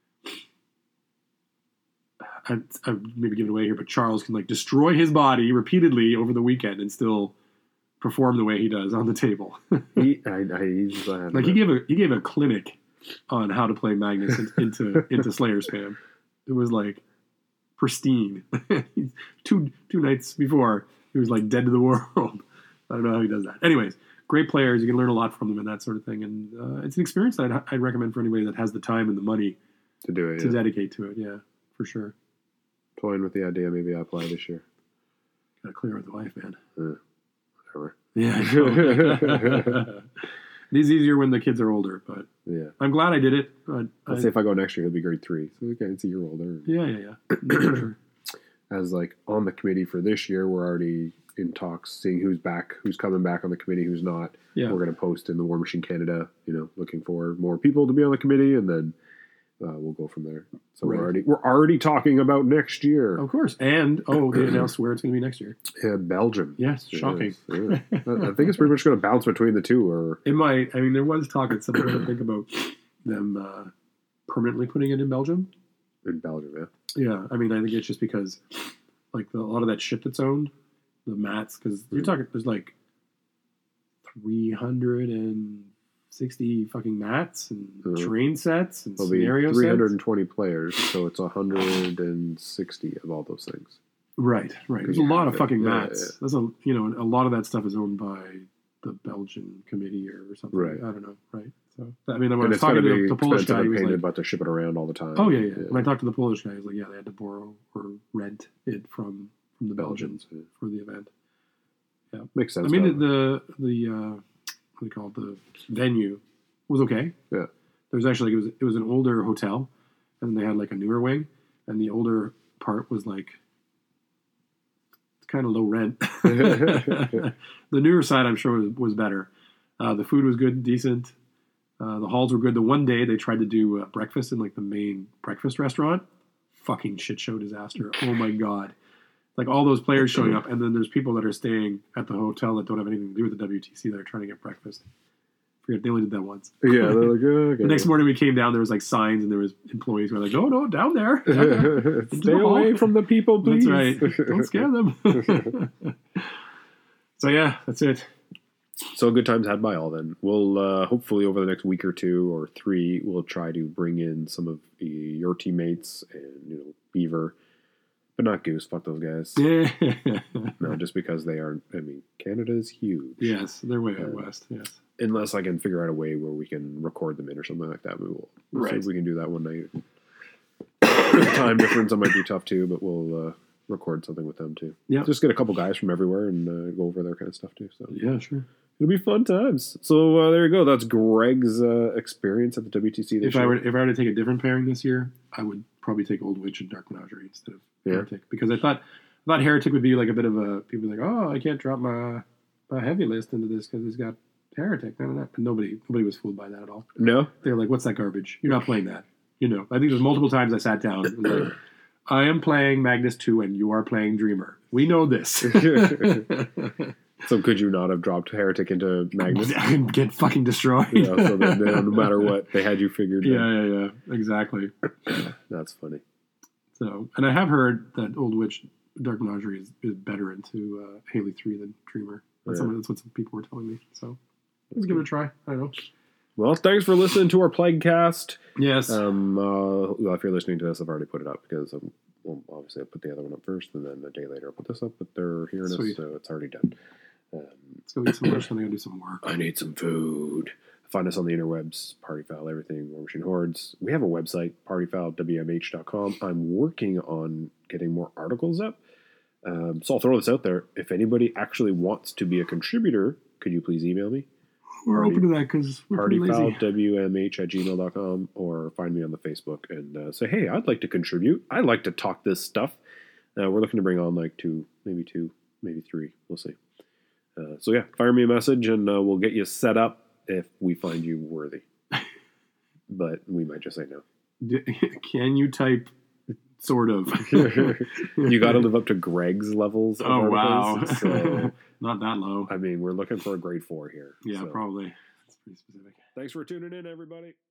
I, I maybe give it away here, but Charles can like destroy his body repeatedly over the weekend and still perform the way he does on the table. he, I, I, he's, uh, Like he gave a he gave a clinic on how to play Magnus in- into into Slayer spam. It was like pristine. two two nights before he was like dead to the world. I don't know how he does that. Anyways, great players. You can learn a lot from them and that sort of thing. And uh, it's an experience that I'd, I'd recommend for anybody that has the time and the money to do it. to Yeah. dedicate to it. Yeah, for sure. Toying with the idea, maybe I apply this year. Got to clear with the wife, man. Uh, whatever. Yeah, I know. It is easier when the kids are older, but Yeah. I'm glad I did it. I, Let's I, say if I go next year, he'll be grade three. So okay, it's a year older. yeah, yeah, yeah. No, for sure. As like on the committee for this year, we're already in talks, seeing who's back, who's coming back on the committee, who's not. Yeah. We're going to post in the War Machine Canada, you know, looking for more people to be on the committee, and then uh, we'll go from there. So Right. we're already we're already talking about next year. Of course. And, oh, they announced where it's going to be next year. Yeah, Belgium. Yes, shocking. Yes, yeah. I I think it's pretty much going to bounce between the two. Or It might. I mean, there was talk at some point to think about them uh, permanently putting it in Belgium. in Belgium, yeah. Yeah, I mean, I think it's just because, like, the, a lot of that shit that's owned, the mats, because you're Mm. talking, there's like three hundred sixty fucking mats and Mhm. train sets and There'll be scenario three hundred sets. twenty players, so it's one hundred sixty of all those things. Right, right. There's a Yeah, lot of yeah, fucking yeah, mats. yeah. There's a, you know, a lot of that stuff is owned by the Belgian committee or something. Right. I don't know, right? So, I mean, when I And was it's going talking to to be the, the Polish expensive guy, he and was painted, like, but to ship it around all the time. oh, yeah, yeah. When I talked to the Polish guy, he was like, yeah, they had to borrow or rent it from, from the Belgians. Belgians Yeah. for the event. Makes sense. I mean, though. the, the, the uh, what do you call it, the venue was okay. Yeah. There was actually, like, it was, it was an older hotel, and they had, like, a newer wing, and the older part was, like, kind of low rent. The newer side, I'm sure, was, was better. Uh, the food was good, decent. Uh, the halls were good. The one day they tried to do uh, breakfast in like the main breakfast restaurant. Fucking shit show disaster. Oh my God. Like all those players showing up, and then there's people that are staying at the hotel that don't have anything to do with the W T C that are trying to get breakfast. Forget, they only did that once. Yeah, they're like, oh, okay. The next morning we came down, there was like signs, and there was employees who were like, no, no, down there. Down there. Stay away from the people, please. That's right. Don't scare them. So yeah, that's it. So good times had by all then. We'll uh, hopefully over the next week or two or three, we'll try to bring in some of the, your teammates and, you know, Beaver, but not Goose. Fuck those guys. Yeah. No, just because they aren't, I mean, Canada is huge. Yes, they're way out Uh, west. Yes. Unless I can figure out a way where we can record them in or something like that. We will. We'll see Right. if we can do that one night. The time difference, that might be tough too, but we'll uh, record something with them too. Yeah. Just get a couple guys from everywhere and uh, go over their kind of stuff too. So Yeah, sure. it'll be fun times. So uh, there you go. That's Greg's uh, experience at the W T C this If year. I were if I were to take a different pairing this year, I would probably take Old Witch and Dark Menagerie instead of Yeah. Heretic, because I thought I thought Heretic would be like a bit of a people like, oh, I can't drop my my heavy list into this because it's got Heretic. None of that. But nobody nobody was fooled by that at all. No? They're like, what's that garbage? You're not playing that. You know, I think there's multiple times I sat down and was like, I am playing Magnus two and you are playing Dreamer. We know this. So could you not have dropped Heretic into Magnus? And get fucking destroyed. Yeah, so then, no matter what, they had you figured. yeah, out. yeah, yeah. Exactly. That's funny. So, and I have heard that Old Witch Dark Menagerie is, is better into uh, Haley three than Dreamer. That's, Yeah. some, that's what some people were telling me. So let's give it a try. I don't know. Well, thanks for listening to our Plaguecast. Yes. Um, uh, well, if you're listening to this, I've already put it up because um, well, obviously I put the other one up first, and then a day later I put this up. But they're hearing us, Sweet. so it's already done. Um, Let's go eat some lunch and then go do some work. I need some food. Find us on the interwebs, Party Foul, everything, War Machine Hordes. We have a website, party foul w m h dot com. I'm working on getting more articles up. Um, so I'll throw this out there. If anybody actually wants to be a contributor, could you please email me? We're Party- open to that because we're pretty lazy. partyfoulwmh at gmail dot com, or find me on the Facebook and uh, say, hey, I'd like to contribute. I'd like to talk this stuff. Uh, we're looking to bring on like two, maybe two, maybe three. We'll see. Uh, so yeah, fire me a message and uh, we'll get you set up if we find you worthy. But we might just say no. D- Can you type sort of? You got to live up to Greg's levels of Oh, wow. articles. So, Not that low. I mean, we're looking for a grade four here. Yeah, So, probably. That's pretty specific. Thanks for tuning in, everybody.